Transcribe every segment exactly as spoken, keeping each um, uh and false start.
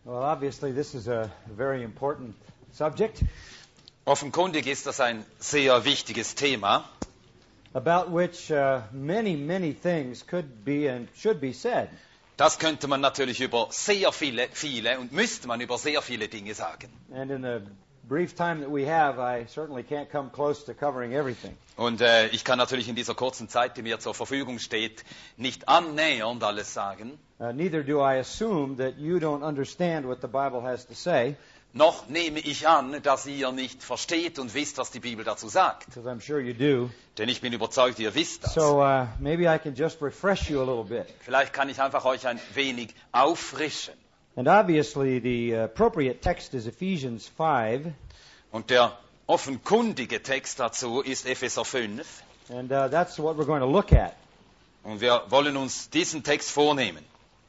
Well, obviously this is a very important subject Offenkundig ist das ein sehr wichtiges Thema, about which uh, many, many things could be and should be said. Das könnte man natürlich über sehr viele, viele und müsste man über sehr viele Dinge sagen. And in the brief time that we have, I certainly can't come close to covering everything. Und äh, ich kann natürlich in dieser kurzen Zeit, die mir zur Verfügung steht, nicht annähernd alles sagen. Uh, neither do I assume that you don't understand what the Bible has to say, Noch nehme ich an, dass ihr nicht versteht und wisst, was die Bibel dazu sagt. because I'm sure you do. Denn ich bin überzeugt, ihr wisst das. So uh, maybe I can just refresh you a little bit. Vielleicht kann ich einfach euch ein wenig auffrischen. And obviously the appropriate text is Ephesians five, Und der offenkundige Text dazu ist Epheser fünf. and uh, that's what we're going to look at. Und wir wollen uns diesen Text vornehmen.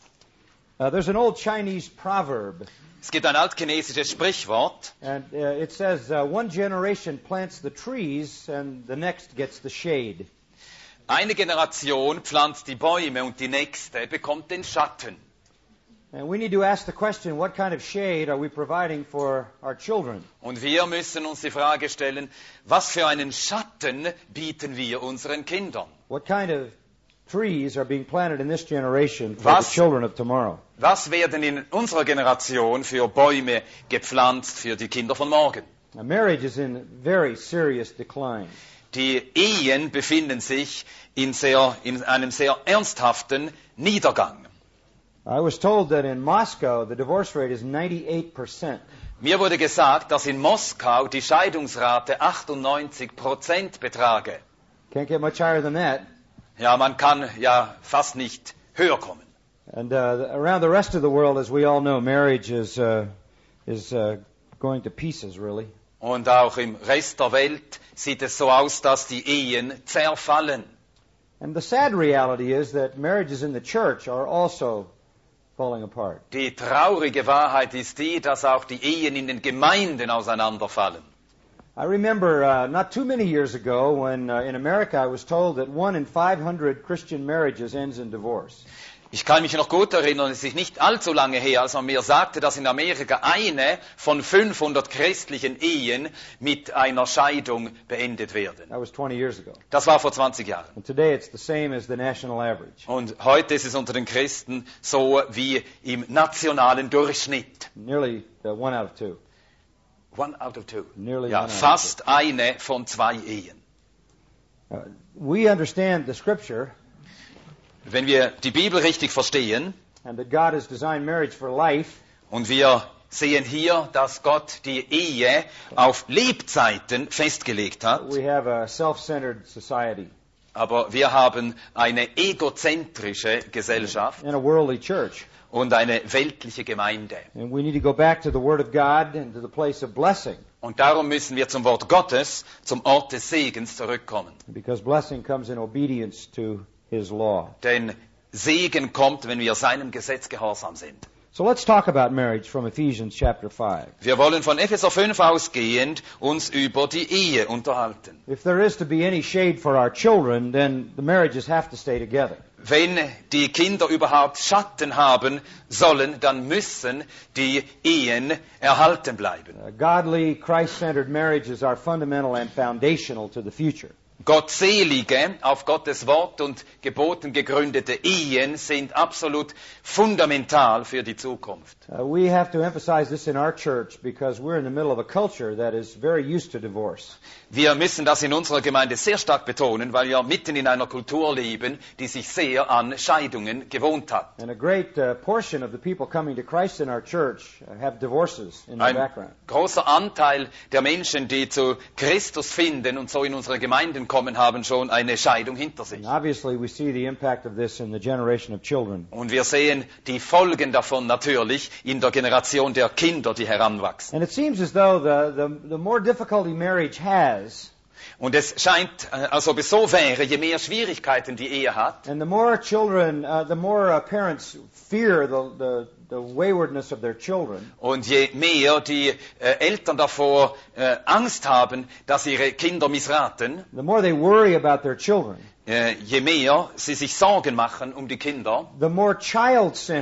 Uh, there's an old Chinese proverb, Es gibt ein altchinesisches Sprichwort, and uh, it says, uh, one generation plants the trees and the next gets the shade. eine Generation pflanzt die Bäume und die nächste bekommt den Schatten. And we need to ask the question, what kind of shade are we providing for our children? Und wir müssen uns die Frage stellen, was für einen Schatten bieten wir unseren Kindern? What kind of trees are being planted in this generation for Was? the children of tomorrow? Was werden in unserer Generation für Bäume gepflanzt für die Kinder von morgen? Now, marriage is in very serious decline. Die Ehen befinden sich in, sehr, in einem sehr ernsthaften Niedergang. I was told that in Moscow the divorce rate is ninety-eight percent. Mir wurde gesagt, dass in Moskau die Scheidungsrate achtundneunzig Prozent betrage. Can't get much higher than that. Ja, man kann ja fast nicht höher kommen. And uh, around the rest of the world, as we all know, marriage is uh, is uh, going to pieces, really. Und auch im Rest der Welt sieht es so aus, dass die Ehen zerfallen. And the sad reality is that marriages in the church are also falling apart. Die traurige Wahrheit ist die, dass auch die Ehen in den Gemeinden auseinanderfallen. I remember uh, not too many years ago when uh, in America I was told that one in five hundred Christian marriages ends in divorce. Ich kann mich noch gut erinnern, es ist nicht allzu lange her, als man mir sagte, dass in Amerika eine von fünfhundert christlichen Ehen mit einer Scheidung beendet werden. That was twenty years ago. Das war vor zwanzig Jahren. And today it's the same as the national average. Und heute ist es unter den Christen so wie im nationalen Durchschnitt. Nearly uh, one out of two. One out of two. Nearly Ja, one out of fast eine von zwei Ehen. two. Uh, we understand the Scripture Wenn wir die Bibel richtig verstehen and that God has designed marriage for life, und wir sehen hier, dass Gott die Ehe auf Lebzeiten festgelegt hat, we have a self-centered society aber wir haben eine egozentrische Gesellschaft and a worldly church. und eine weltliche Gemeinde. And we need to go back to the Word of God and to the place of blessing, Und darum müssen wir zum Wort Gottes, zum Ort des Segens zurückkommen. because blessing comes in obedience to His law. Denn Segen kommt, wenn wir seinem Gesetz gehorsam sind. So let's talk about marriage from Ephesians chapter five. Wir wollen von Epheser fünf ausgehend uns über die Ehe unterhalten. If there is to be any shade for our children, then the marriages have to stay together. Wenn die Kinder überhaupt Schatten haben sollen, dann müssen die Ehen erhalten bleiben. Uh, godly, Christ-centered marriages are fundamental and foundational to the future. Gottselige, auf Gottes Wort und Geboten gegründete Ehen sind absolut fundamental für die Zukunft. Uh, we have to emphasize this in our church because we're in the middle of a culture that is very used to divorce. Wir müssen das in unserer Gemeinde sehr stark betonen, weil wir mitten in einer Kultur leben, die sich sehr an Scheidungen gewohnt hat. And a great uh, portion of the people coming to Christ in our church uh, have divorces in their Ein background. großer Anteil der Menschen, die zu Christus finden und so in unsere Gemeinden kommen, haben schon eine Scheidung hinter sich. And obviously we see the impact of this in the generation of children. Und wir sehen die Folgen davon natürlich in der Generation der Kinder, die heranwachsen. And it seems as though the, the, the more difficulty marriage has, Und es scheint, äh, als ob es so wäre, je mehr Schwierigkeiten die Ehe hat, and the more children, uh, the more uh, parents fear the, the, the waywardness of their children, und je mehr die äh, Eltern davor äh, Angst haben, dass ihre Kinder missraten, the more they worry about their children, äh, je mehr sie sich Sorgen machen um die Kinder, the more child-centered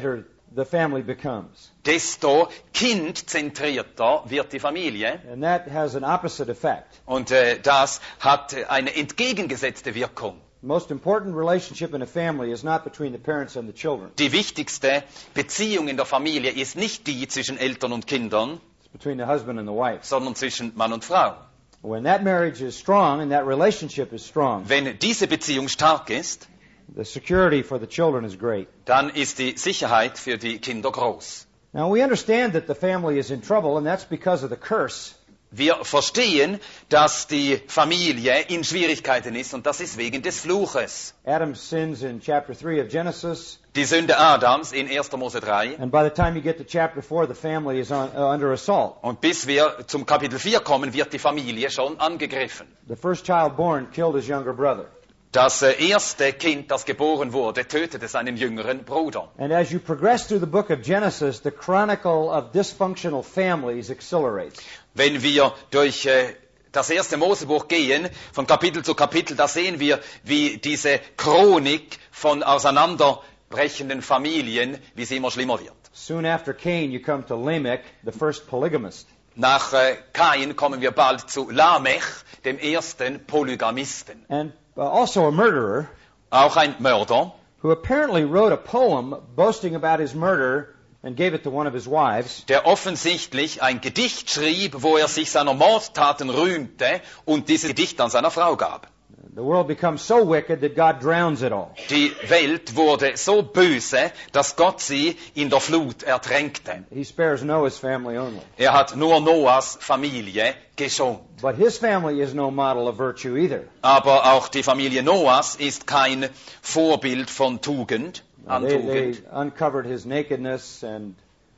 the family becomes. desto kindzentrierter wird die Familie. And that has an opposite effect. Und äh, das hat eine entgegengesetzte Wirkung. The most important relationship in a family is not between the parents and the children. Die wichtigste Beziehung in der Familie ist nicht die zwischen Eltern und Kindern, It's between the husband and the wife. sondern zwischen Mann und Frau. When that marriage is strong and that relationship is strong, Wenn diese Beziehung stark ist, the security for the children is great. dann ist die Sicherheit für die Kinder groß. Now we understand that the family is in trouble, and that's because of the curse. Wir verstehen, dass die Familie in Schwierigkeiten ist und das ist wegen des Fluches. Adam sins in chapter three of Genesis, Die Sünde Adams in erster Mose drei. and by the time you get to chapter four, the family is on, uh, under assault. Und bis wir zum Kapitel vier kommen, wird die Familie schon angegriffen. The first child born killed his younger brother. Das äh, erste Kind, das geboren wurde, tötete seinen jüngeren Bruder. And as you progress through the book of Genesis, the chronicle of dysfunctional families accelerates. Wenn wir durch äh, das erste Mosebuch gehen, von Kapitel zu Kapitel, da sehen wir, wie diese Chronik von auseinanderbrechenden Familien, wie sie immer schlimmer wird. Soon after Cain, you come to Lamech, the first polygamist. Nach äh, Kain kommen wir bald zu Lamech, dem ersten Polygamisten. And uh, also a murderer, Auch ein Mörder, who apparently wrote a poem boasting about his murder and gave it to one of his wives. der offensichtlich ein Gedicht schrieb, wo er sich seiner Mordtaten rühmte und dieses Gedicht an seiner Frau gab. The world becomes so wicked that God drowns it all. Die Welt wurde so böse, dass Gott sie in der Flut ertränkte. He spares Noah's family only. Er hat nur Noahs Familie geschont. But his family is no model of virtue either. Aber auch die Familie Noahs ist kein Vorbild von Tugend, an They, Tugend. they uncovered his nakedness and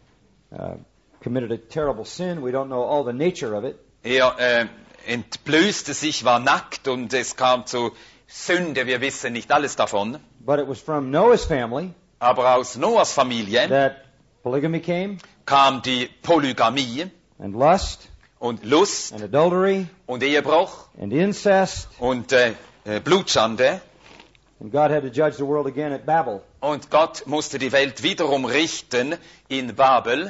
uh, committed a terrible sin. We don't know all the nature of it. Er äh, entblößte sich, war nackt und es kam zu Sünde. Wir wissen nicht alles davon. But it was from Noah's family Aber aus Noahs Familie that polygamy came, kam die Polygamie and lust, und Lust and adultery, und Ehebruch and incest, und äh, äh, Blutschande. and God had to judge the world again at Babel. Und Gott musste die Welt wiederum richten in Babel.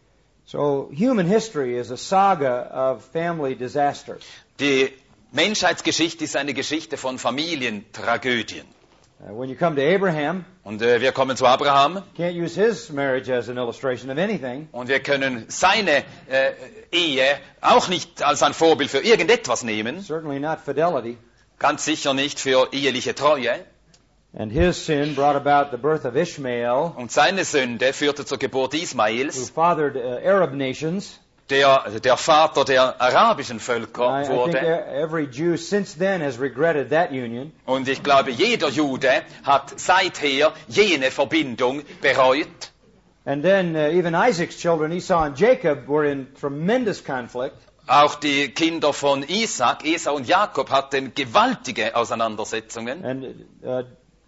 So human history is a saga of family disasters. Die Menschheitsgeschichte ist eine Geschichte von Familientragödien. Uh, when you come to Abraham, Und äh, wir kommen zu Abraham can't use his marriage as an illustration of anything. und wir können seine äh, Ehe auch nicht als ein Vorbild für irgendetwas nehmen. Certainly not fidelity. Ganz sicher nicht für eheliche Treue. And his sin brought about the birth of Ishmael, Und seine Sünde führte zur Geburt who Ismails, fathered uh, Arab nations. der der Vater der arabischen I, Völker I think wurde. e- every Jew since then has regretted that union. Und ich glaube, jeder Jude hat seither jene Verbindung bereut. And then uh, even Isaac's children, Esau and Jacob, were in tremendous conflict. Auch die Kinder von Isaac, Esau und Jakob hatten gewaltige Auseinandersetzungen. And uh,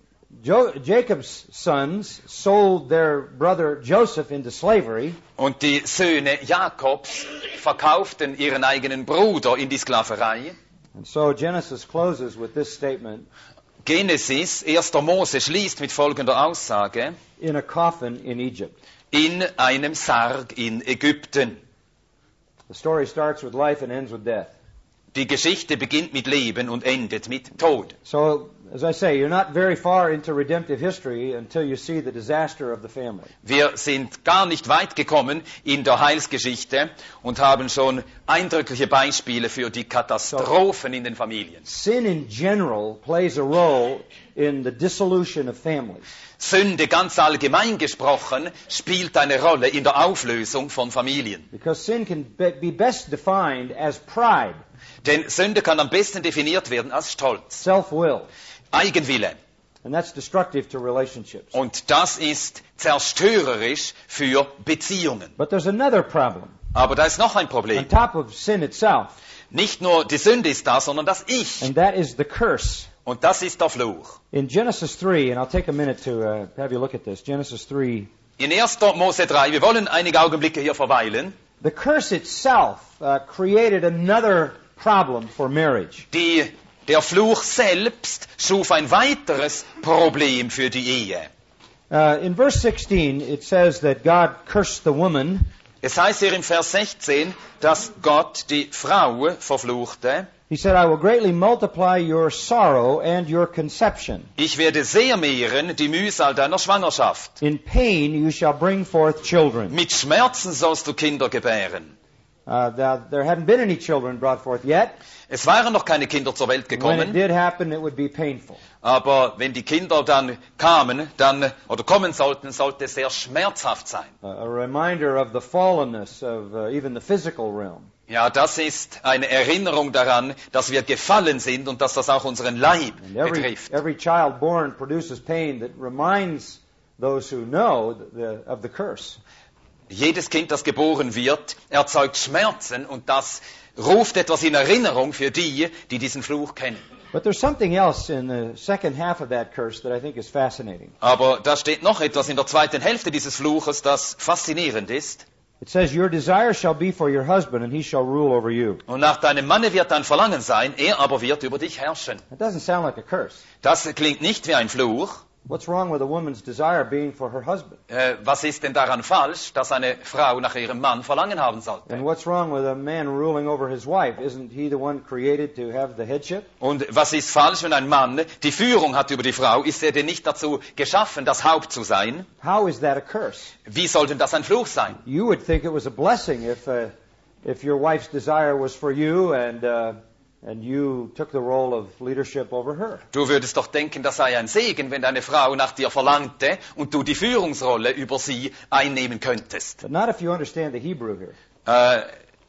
jo- Jacob's sons sold their brother Joseph into slavery. Und die Söhne Jakobs verkauften ihren eigenen Bruder in die Sklaverei. And so Genesis closes with this statement, Genesis, erster Mose, schließt mit folgender Aussage: in a coffin in Egypt. In einem Sarg in Ägypten. The story starts with life and ends with death. Die Geschichte beginnt mit Leben und endet mit Tod. So, as I say, you're not very far into redemptive history until you see the disaster of the family. Wir sind gar nicht weit gekommen in der Heilsgeschichte und haben schon eindrückliche Beispiele für die Katastrophen in den Familien. Sin in general plays a role in the dissolution of families. Sünde ganz allgemein gesprochen spielt eine Rolle in der Auflösung von Familien. Because sin can be be best defined as pride, Denn Sünde kann am besten definiert werden als Stolz, self-will, Eigenwille. and that's destructive to relationships. Und das ist zerstörerisch für Beziehungen. But there's another problem. Aber da ist noch ein On Problem. top of sin itself, Nicht nur die Sünde ist da, sondern das Ich. and that is the curse. Und das ist der Fluch. In Genesis three, and I'll take a minute to uh, have you look at this. Genesis three. In erster Mose drei, wir wollen einige Augenblicke hier verweilen. The curse itself uh, created another problem for marriage. Die, der Fluch selbst schuf ein weiteres Problem für die Ehe. Uh, in verse sixteen, it says that God cursed the woman. Es heißt hier im Vers sechzehn, dass Gott die Frau verfluchte. He said, I will greatly multiply your sorrow and your conception. Ich werde sehr mehren die Mühsal deiner Schwangerschaft. In pain you shall bring forth children. Mit Schmerzen sollst du Kinder gebären. Uh, the, there hadn't been any children brought forth yet. Es waren noch keine Kinder zur Welt When it gekommen, did happen, it would be painful. aber wenn die Kinder dann kamen, dann, oder kommen sollten, sollte es sehr schmerzhaft sein. Uh, a reminder of the fallenness of uh, even the physical realm. Ja, das ist eine Erinnerung daran, dass wir gefallen sind und dass das auch unseren Leib And every, betrifft. every child born produces pain that reminds those who know the, of the curse. Jedes Kind, das geboren wird, erzeugt Schmerzen und das ruft etwas in Erinnerung für die, die diesen Fluch kennen. But there's something else in the second half of that curse that I think is fascinating. Aber da steht noch etwas in der zweiten Hälfte dieses Fluches, das faszinierend ist. It says, your desire shall be for your husband, and he shall rule over you. Und nach deinem Manne wird dein Verlangen sein, er aber wird über dich herrschen. That doesn't sound like a curse. Das klingt nicht wie ein Fluch. What's wrong with a woman's desire being for her husband? Äh, was ist denn daran falsch, dass eine Frau nach ihrem Mann Verlangen haben sollte? And what's wrong with a man ruling over his wife? Isn't he the one created to have the headship? Und was ist falsch, wenn ein Mann die Führung hat über die Frau? Ist er denn nicht dazu geschaffen, das Haupt zu sein? How is that a curse? Wie soll denn das ein Fluch sein? You would think it was a blessing if uh, if your wife's desire was for you and uh, and you took the role of leadership over her. Du würdest doch denken, das sei ein Segen, wenn deine Frau nach dir verlangte und du die Führungsrolle über sie einnehmen könntest. But not if you understand the Hebrew here. Äh,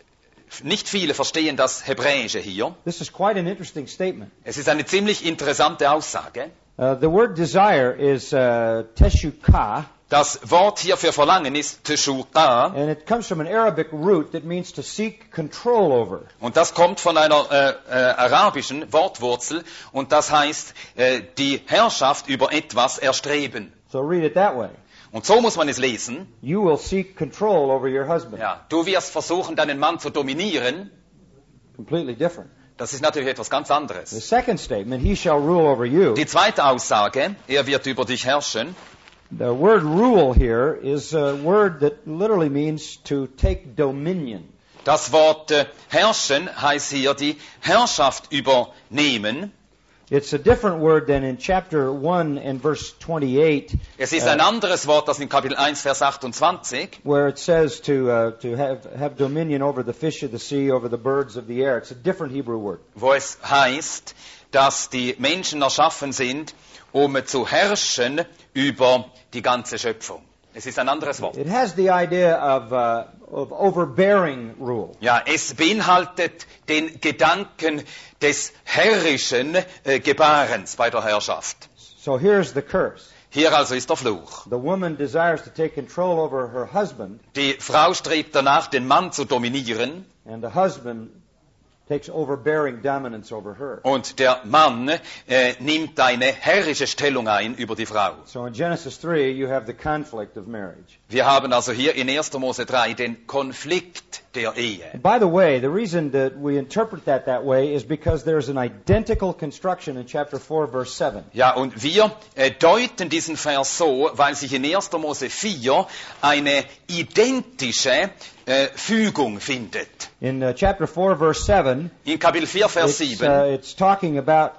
nicht viele verstehen das Hebräische hier. This is quite an interesting statement. Es ist eine ziemlich interessante Aussage. Uh, the word desire is uh, teshukah, Das Wort hier für Verlangen ist Teshuka and it comes from an Arabic root that means to seek control over. und das kommt von einer äh, äh, arabischen Wortwurzel und das heißt äh, die Herrschaft über etwas erstreben. So read it that way. Und so muss man es lesen. You will seek control over your husband. Ja, du wirst versuchen, deinen Mann zu dominieren. Completely different. Das ist natürlich etwas ganz The anderes. second statement, he shall rule over you. Die zweite Aussage, er wird über dich herrschen. The word rule here is a word that literally means to take dominion. Das Wort äh, herrschen heißt hier die Herrschaft übernehmen. It's a different word than in chapter one and verse twenty-eight, Es ist ein anderes Wort, das in Kapitel eins, Vers achtundzwanzig, where it says to uh, to have have dominion over the fish of the sea, over the birds of the air. It's a different Hebrew word. wo es heißt, dass die Menschen erschaffen sind, um zu herrschen über die ganze Schöpfung. Es ist ein anderes Wort. It has the idea of uh, of overbearing rule. Ja, es beinhaltet den Gedanken des herrischen äh, Gebarens bei der Herrschaft. So here's the curse. Hier also ist der Fluch. The woman desires to take control over her husband, Die Frau strebt danach, den Mann zu dominieren, and the husband takes overbearing dominance over her. und der Mann äh, nimmt eine herrische Stellung ein über die Frau. So in Genesis three, you have the conflict of marriage. Wir haben also hier in erster Mose drei den Konflikt der Ehe. And by the way, the reason that we interpret that that way is because there's an identical construction in chapter four, verse seven. Ja, und wir äh, deuten diesen Vers so, weil sich in erster Mose vier eine identische äh, Fügung findet. In uh, chapter four, verse seven, In Kapitel vier, Vers it's, sieben, uh, it's talking about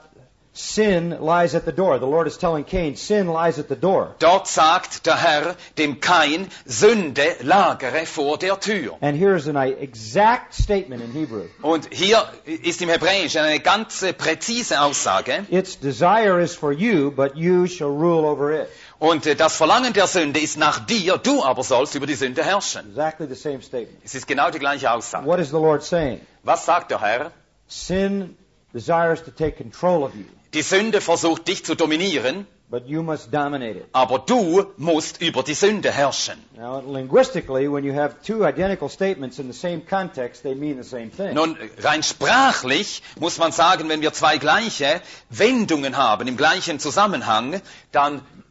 sin lies at the door. The Lord is telling Cain, sin lies at the door. dort sagt der Herr dem Kain, Sünde lagere vor der Tür. And here's an uh, exact statement in Hebrew. Und hier ist im Hebräischen eine ganz äh, präzise Aussage. Its desire is for you, but you shall rule over it. Und äh, das Verlangen der Sünde ist nach dir, du aber sollst über die Sünde herrschen. Exactly the same statement. Es ist genau die gleiche Aussage. What is the Lord saying? Was sagt der Herr? Sin desires to take control of you, Die Sünde versucht dich zu dominieren, but you must dominate it. aber du musst über die Sünde herrschen. Now, linguistically, when you have two identical statements in the same context, they mean the same thing. Nun, rein sprachlich muss man sagen, wenn wir zwei gleiche Wendungen haben im gleichen Zusammenhang, dann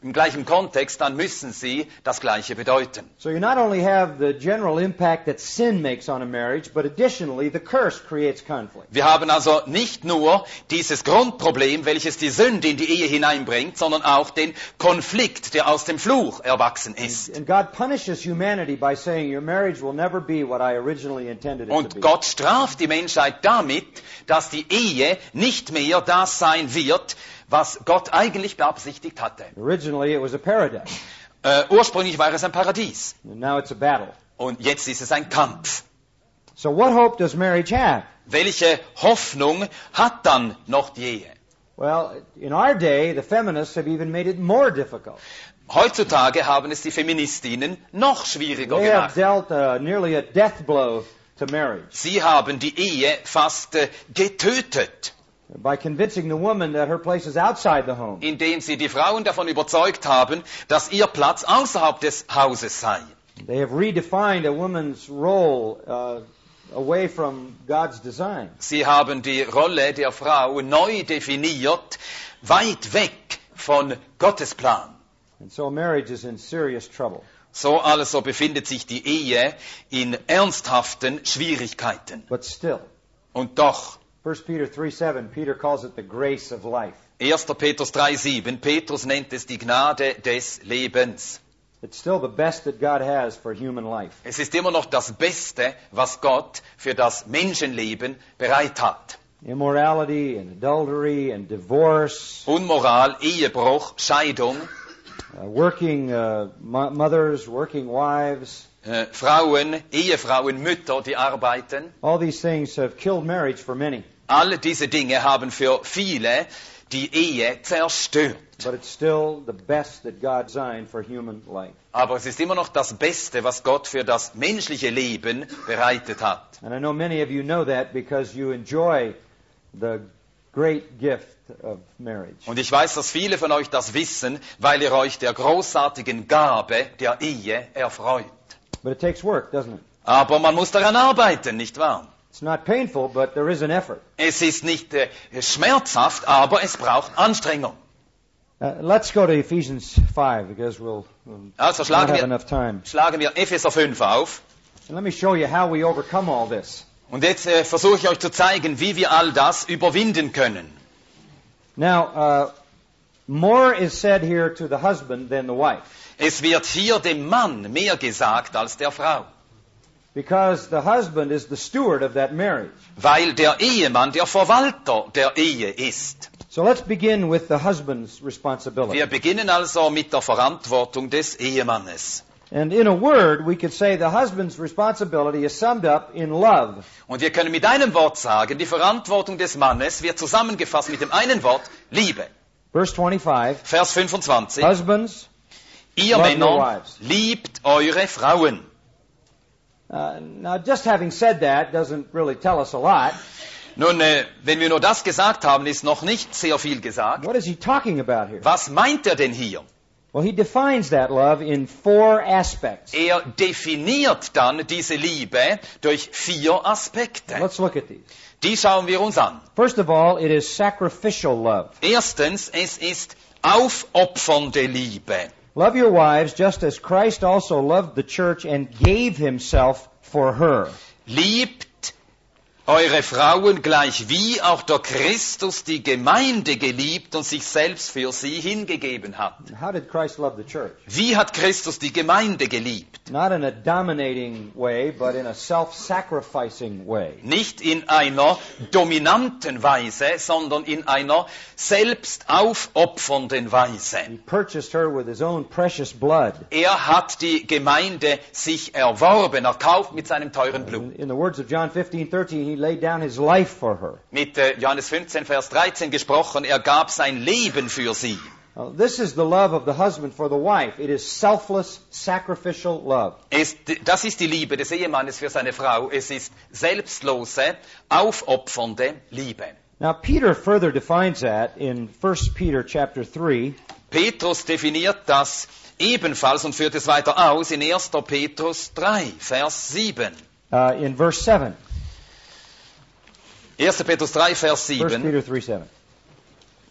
im gleichen Kontext, dann müssen sie das Gleiche bedeuten. So you not only have the general impact that sin makes on a marriage, but additionally the curse creates conflict. Wir haben also nicht nur dieses Grundproblem, welches die Sünde in die Ehe hineinbringt, sondern auch den Konflikt, der aus dem Fluch erwachsen ist. And God punishes humanity by saying your marriage will never be what I originally intended it to Und be. Gott straft die Menschheit damit, dass die Ehe nicht mehr das sein wird, was Gott eigentlich beabsichtigt hatte. Originally it was a paradise, Äh, ursprünglich war es ein Paradies and now it's a battle. und jetzt ist es ein Kampf. So what hope does marriage have? Welche Hoffnung hat dann noch die Ehe? Well, in our day, the feminists have even made it more difficult. Heutzutage haben es die Feministinnen noch schwieriger They have gemacht. dealt uh, nearly a death blow to marriage Sie haben die Ehe fast äh, getötet, by convincing the woman that her place is outside the home. indem sie die Frauen davon überzeugt haben, dass ihr Platz außerhalb des Hauses sei. They have redefined a woman's role uh, away from God's design. Sie haben die Rolle der Frau neu definiert, weit weg von Gottes Plan. And so marriage is in serious trouble. So also befindet sich die Ehe in ernsthaften Schwierigkeiten. But still, Und doch, First Peter three seven, Peter calls it the grace of life. erster Petrus drei sieben, Petrus nennt es die Gnade des Lebens. It's still the best that God has for human life. Es ist immer noch das Beste, was Gott für das Menschenleben bereit hat. Immorality and adultery and divorce, Unmoral, Ehebruch, Scheidung, uh, working uh, mo- mothers, working wives, äh, Frauen, Ehefrauen, Mütter, die arbeiten. all these things have killed marriage for many. Alle diese Dinge haben für viele die Ehe zerstört. But it's still the best that God designed for human life. Aber es ist immer noch das Beste, was Gott für das menschliche Leben bereitet hat. And I know many of you know that because you enjoy the great gift of marriage. Und ich weiß, dass viele von euch das wissen, weil ihr euch der großartigen Gabe der Ehe erfreut. But it takes work, doesn't it? Aber man muss daran arbeiten, nicht wahr? It's not painful, but there is an effort. Es ist nicht äh, schmerzhaft, aber es braucht Anstrengung. Uh, let's go to Ephesians five because we'll, we'll Also not schlagen have wir, enough time. schlagen wir Epheser fünf auf. And let me show you how we overcome all this. Und jetzt äh, versuche ich euch zu zeigen, wie wir all das überwinden können. Now, uh, more is said here to the husband than the wife. Es wird hier dem Mann mehr gesagt als der Frau. Because the husband is the steward of that marriage. Weil der Ehemann der Verwalter der Ehe ist. So let's begin with the husband's responsibility. Wir beginnen also mit der Verantwortung des Ehemannes. And in a word, we could say the husband's responsibility is summed up in love. Und wir können mit einem Wort sagen, die Verantwortung des Mannes wird zusammengefasst mit dem einen Wort, Liebe. Verse twenty-five, Vers fünfundzwanzig. husbands, Ihr love your Männer, wives. liebt eure Frauen. Uh, now just having said that doesn't really tell us a lot. Nun, äh, wenn wir nur das gesagt haben, ist noch nicht sehr viel gesagt. What is he talking about here? Was meint er denn hier? Well, he defines that love in four aspects. Er definiert dann diese Liebe durch vier Aspekte. Let's look at these. Die schauen wir uns an. First of all, it is sacrificial love. Erstens, es ist aufopfernde Liebe. Love your wives just as Christ also loved the church and gave himself for her. Liebt eure Frauen gleich wie auch der Christus die Gemeinde geliebt und sich selbst für sie hingegeben hat. How did Christ love the church? Wie hat Christus die Gemeinde geliebt? Not in a dominating way, but in a self-sacrificing way. Nicht in einer dominanten Weise, sondern in einer selbst aufopfernden Weise. He purchased her with his own precious blood. Er hat die Gemeinde sich erworben, erkauft mit seinem teuren Blut. In the words of John fifteen thirteen, he laid down his life for her. Mit äh, Johannes fünfzehn, Vers dreizehn gesprochen, er gab sein Leben für sie. Now, this is the love of the husband for the wife. It is selfless, sacrificial love. Es, das ist die Liebe des Ehemannes für seine Frau. Es ist selbstlose, aufopfernde Liebe. Now, Peter further defines that in First Peter chapter three. Petrus definiert das ebenfalls und führt es weiter aus in erster Petrus drei, Vers sieben. Uh, in verse seven. erster Petrus drei, Vers First sieben. Peter three seven.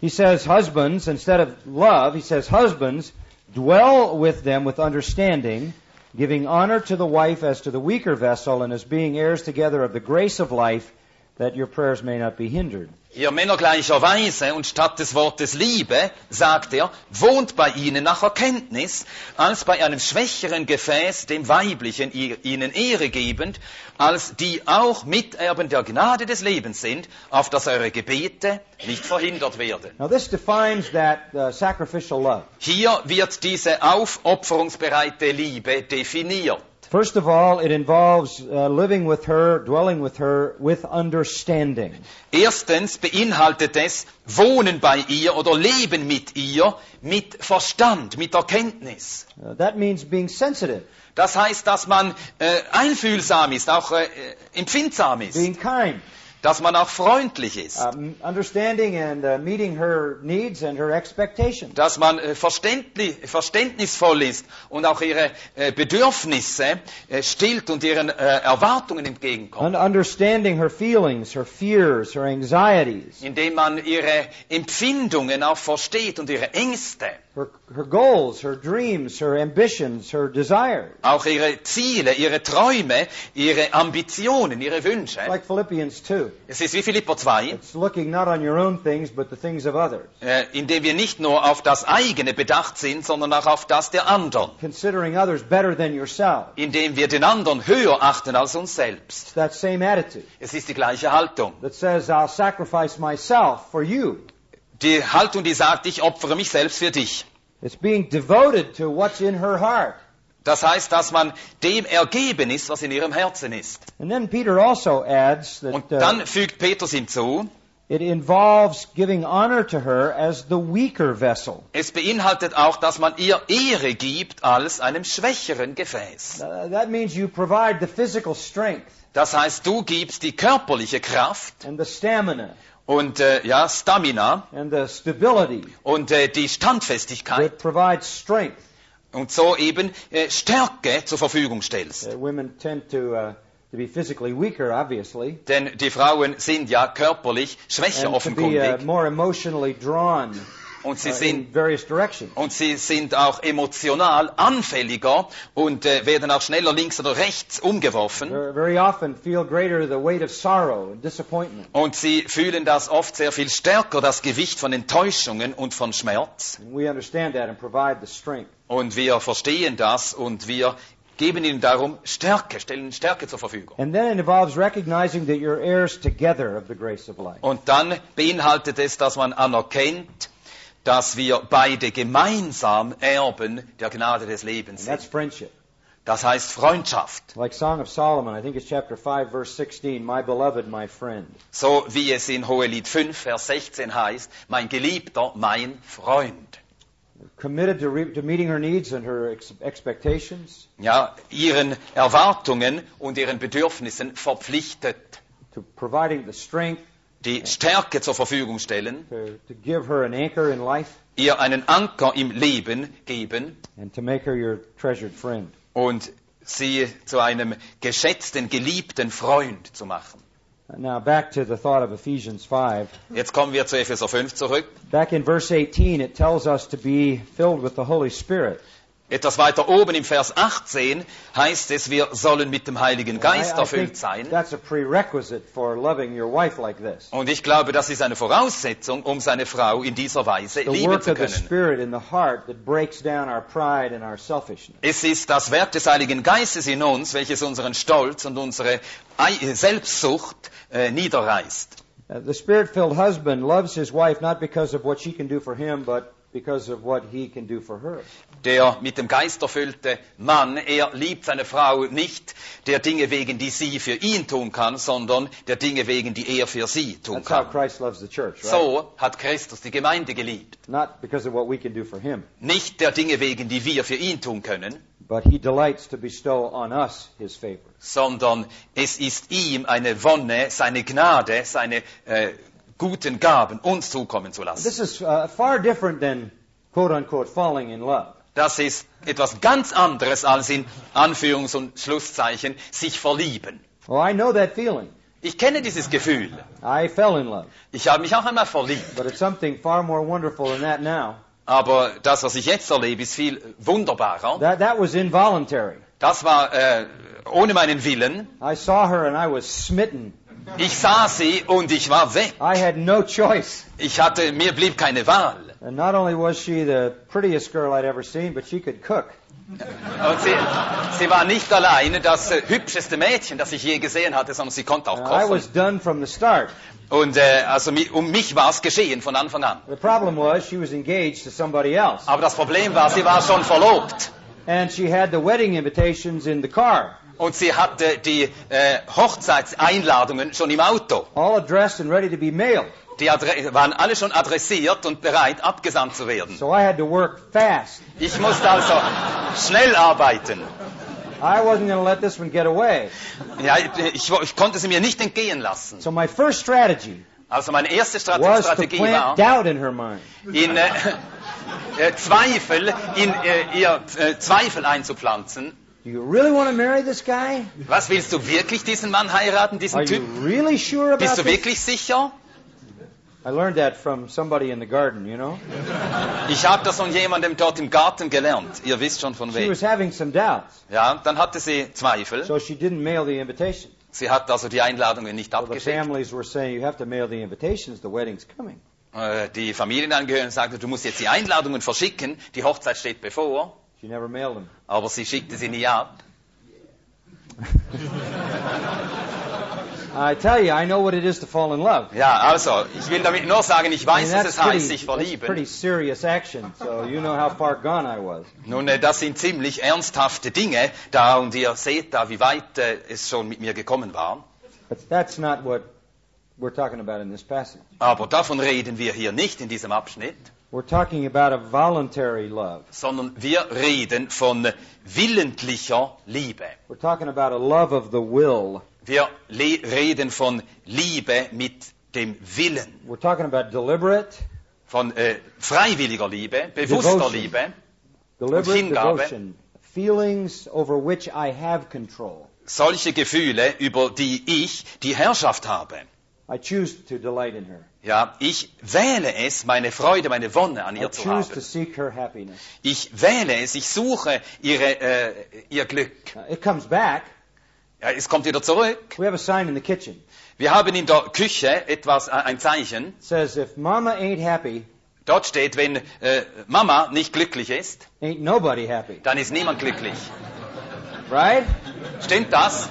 He says, husbands, instead of love, he says, husbands, dwell with them with understanding, giving honor to the wife as to the weaker vessel, and as being heirs together of the grace of life, that your prayers may not be hindered. Ihr Männer gleicherweise, und statt des Wortes Liebe, sagt er, wohnt bei ihnen nach Erkenntnis, als bei einem schwächeren Gefäß, dem Weiblichen, ihnen Ehre gebend, als die auch Miterben der Gnade des Lebens sind, auf dass eure Gebete nicht verhindert werden. Now this defines that uh, sacrificial love. Hier wird diese aufopferungsbereite Liebe definiert. First of all, it involves uh, living with her, dwelling with her, with understanding. Erstens beinhaltet es Wohnen bei ihr oder Leben mit ihr, mit Verstand, mit Erkenntnis. Uh, that means being sensitive. Das heißt, dass man äh, einfühlsam ist, auch äh, empfindsam ist. Being kind. Dass man auch freundlich ist. Um, understanding and uh, meeting her needs and her expectations. Dass man äh, verständlich, verständnisvoll ist und auch ihre äh, Bedürfnisse äh, stillt und ihren äh, Erwartungen entgegenkommt. And understanding her feelings, her fears, her anxieties. Indem man ihre Empfindungen auch versteht und ihre Ängste. Her, her goals, her dreams, her ambitions, her desires. Auch ihre Ziele, ihre Träume, ihre Ambitionen, ihre Wünsche. Like Philippians two. Es ist wie Philipper zwei, It's looking not on your own things, but the things of others. äh, indem wir nicht nur auf das eigene bedacht sind, sondern auch auf das der anderen. Considering others better than yourself. Indem wir den anderen höher achten als uns selbst. It's that same attitude Es ist die gleiche Haltung. that says, I'll sacrifice myself for you. Die Haltung, die sagt, ich opfere mich selbst für dich. It's being devoted to what's in her heart. Das heißt, dass man dem ergeben ist, was in ihrem Herzen ist. And then Peter also adds that Und uh, dann fügt Petrus hinzu, it involves giving honor to her as the weaker vessel. es beinhaltet auch, dass man ihr Ehre gibt als einem schwächeren Gefäß. Uh, that means you provide the physical strength Das heißt, du gibst die körperliche Kraft and the stamina und äh, ja, Stamina and the stability und äh, die Standfestigkeit that provides strength. und so eben äh, Stärke zur Verfügung stellst. Uh, women tend to uh, to be physically weaker, obviously, Denn die Frauen sind ja körperlich schwächer and to be uh, offenkundig more emotionally drawn und sie uh, sind in various directions. und sie sind auch emotional anfälliger und äh, werden auch schneller links oder rechts umgeworfen. Very very often feel greater the weight of sorrow and disappointment. Und sie fühlen das oft sehr viel stärker, das Gewicht von Enttäuschungen und von Schmerz. And we understand that and provide the strength. Und wir verstehen das und wir geben ihnen darum Stärke, stellen Stärke zur Verfügung. And then it involves recognizing that you're heirs together of the grace of life. Und dann beinhaltet es, dass man anerkennt, dass wir beide gemeinsam Erben der Gnade des Lebens And that's sind. friendship. Das heißt Freundschaft. Like Song of Solomon, I think it's chapter five, verse sixteen, my beloved, my friend. So wie es in Hohelied fünf, Vers sechzehn heißt, mein Geliebter, mein Freund. Committed to, re- to meeting her needs and her ex- expectations, Ja, ihren Erwartungen und ihren Bedürfnissen verpflichtet. to providing the strength, Die Stärke zur Verfügung stellen, to, to give her an anchor in life, ihr einen Anker im Leben geben and to make her your treasured friend. und sie zu einem geschätzten, geliebten Freund zu machen. Now back to the thought of Ephesians five. Jetzt kommen wir zu Epheser fünf zurück. Back in verse eighteen, it tells us to be filled with the Holy Spirit. Etwas weiter oben im Vers achtzehn heißt es, wir sollen mit dem Heiligen Geist I, I think erfüllt sein. that's a prerequisite for loving your wife like this. Und ich glaube, das ist eine Voraussetzung, um seine Frau in dieser Weise The lieben work zu of the können. Spirit in the heart that breaks down our pride and our selfishness. Es ist das Werk des Heiligen Geistes in uns, welches unseren Stolz und unsere Ei- Selbstsucht äh, niederreißt. Uh, the Spirit-filled husband loves his wife not because of what she can do for him, but because of what he can do for her. Der mit dem Geist erfüllte Mann, er liebt seine Frau nicht der Dinge wegen, die sie für ihn tun kann, sondern der Dinge wegen, die er für sie tun That's how kann. Christ loves the church, right? So hat Christus die Gemeinde geliebt. Not because of what we can do for him, Nicht der Dinge wegen, die wir für ihn tun können, but he delights to bestow on us his favor. sondern es ist ihm eine Wonne, seine Gnade, seine äh, guten Gaben uns zukommen zu lassen. This is uh, far different than, quote-unquote, falling in love. Das ist etwas ganz anderes als in Anführungs- und Schlusszeichen sich verlieben. Well, I know that feeling. Ich kenne dieses Gefühl. I fell in love. Ich habe mich auch einmal verliebt. But it's something far more wonderful than that now. Aber das, was ich jetzt erlebe, ist viel wunderbarer. That, that was involuntary. Das war äh, ohne meinen Willen. I saw her and I was smitten. Ich sah sie und ich war weg. I had no choice. Ich hatte, mir blieb keine Wahl. And not only was she the prettiest girl I'd ever seen, but she could cook. Und sie, sie war nicht alleine das äh, hübscheste Mädchen, das ich je gesehen hatte, sondern sie konnte auch And I kochen. was done from the start. Und äh, also mi- um mich war es geschehen von Anfang an. The problem was she was engaged to somebody else. Aber das Problem war, sie war schon verlobt. And she had the wedding invitations in the car, Und sie hatte die äh, Hochzeitseinladungen schon im Auto. all addressed and ready to be mailed. Die adre- waren alle schon adressiert und bereit, abgesandt zu werden. So I had to work fast. Ich musste also schnell arbeiten. I wasn't going to let this one get away. Ja, ich, ich konnte sie mir nicht entgehen lassen. So my first strategy Also meine erste Strate- was to Strategie plant war, doubt in her mind. in äh, äh, Zweifel, in äh, ihr äh, Zweifel einzupflanzen. Do you really want to marry this guy? Was, willst du wirklich diesen Mann heiraten, Are diesen you Typ? really sure about Bist du this? wirklich sicher? I learned that from somebody in the garden, you know. Ich habe das von jemandem dort im Garten gelernt. Ihr wisst schon von She wem. was having some doubts, Ja, dann hatte sie Zweifel. so she didn't mail the invitation. Sie hat also die Einladungen nicht So the abgeschickt. families were saying, you have to mail the invitations, the wedding's coming. Äh, Die Familienangehörigen sagten, du musst jetzt die Einladungen verschicken. Die Hochzeit steht bevor. She never mailed them. Aber sie schickte sie nie ab. I tell you, I know what it is to fall in love. Ja, also, ich will damit nur sagen, ich I weiß, mean, dass es that's heißt, pretty, sich that's pretty verlieben. serious action, so you know how far gone I was. Nun, äh, das sind ziemlich ernsthafte Dinge da und ihr seht da, wie weit äh, es schon mit mir gekommen war. But that's not what we're talking about in this passage. Aber davon reden wir hier nicht in diesem Abschnitt, We're talking about a voluntary love. sondern wir reden von willentlicher Liebe. We're talking about a love of the will. Wir le- reden von Liebe mit dem Willen, We're talking about deliberate, von äh, freiwilliger Liebe, bewusster Devotion. Liebe, deliberate Hingabe. devotion, feelings over which I have control. solche Gefühle, über die ich die Herrschaft habe. I choose to delight in her. Ja, ich wähle es, meine Freude, meine Wonne an I ihr zu choose to haben. seek her happiness. Ich wähle es, ich suche ihre, äh, ihr Glück. Uh, It comes back. Ja, es kommt wieder zurück. We have a sign in the kitchen. Wir haben in der Küche etwas, äh, ein Zeichen. It says, if mama ain't happy, Dort steht, wenn äh, Mama nicht glücklich ist, ain't nobody happy. dann ist niemand glücklich. Right? Stimmt das?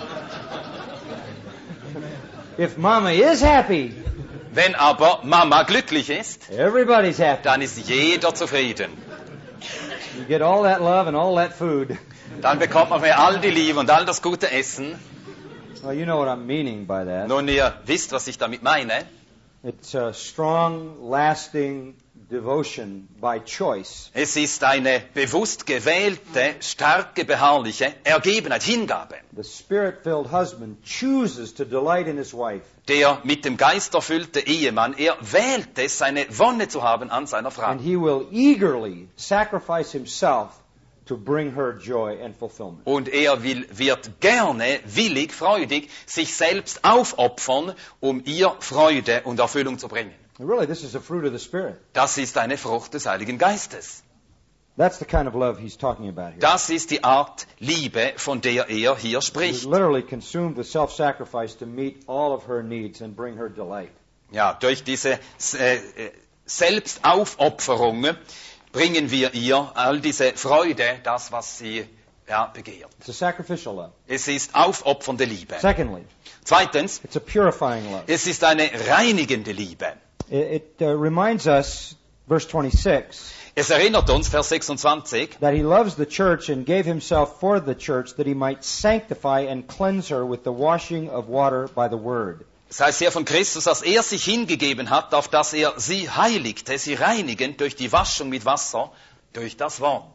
If mama is happy, Wenn aber Mama glücklich ist, everybody's happy. dann ist jeder zufrieden. You get all that love and all that food. Dann bekommt man mehr all die Liebe und all das gute Essen. Well, you know what I'm meaning by that. Nun, ihr wisst, was ich damit meine. It's a strong, lasting devotion by choice. Es ist eine bewusst gewählte, starke, beharrliche Ergebenheit, Hingabe. The spirit-filled husband chooses to delight in his wife. Der mit dem Geist erfüllte Ehemann, er wählt es, seine Wonne zu haben an seiner Frau. And he will eagerly sacrifice himself to bring her joy and fulfillment. Und er will, wird gerne, willig, freudig sich selbst aufopfern, um ihr Freude und Erfüllung zu bringen. And really, this is a fruit of the Spirit. Das ist eine Frucht des Heiligen Geistes. That's the kind of love he's talking about here. Das ist die Art Liebe, von der er hier He spricht. literally consumed with self-sacrifice to meet all of her needs and bring her delight. Ja, durch diese äh, äh, Selbstaufopferung bringen wir ihr all diese Freude, das, was sie ja, begehrt. It's a sacrificial love. Es ist aufopfernde Liebe. Secondly, Zweitens, it's a purifying love. es ist eine reinigende Liebe. It, it uh, reminds us, verse twenty-six, Es erinnert uns, Vers sechsundzwanzig, that he loves the church and gave himself for the church that he might sanctify and cleanse her with the washing of water by the word. es heißt hier von Christus, dass er sich hingegeben hat, auf dass er sie heiligte, sie reinigend durch die Waschung mit Wasser, durch das Wort.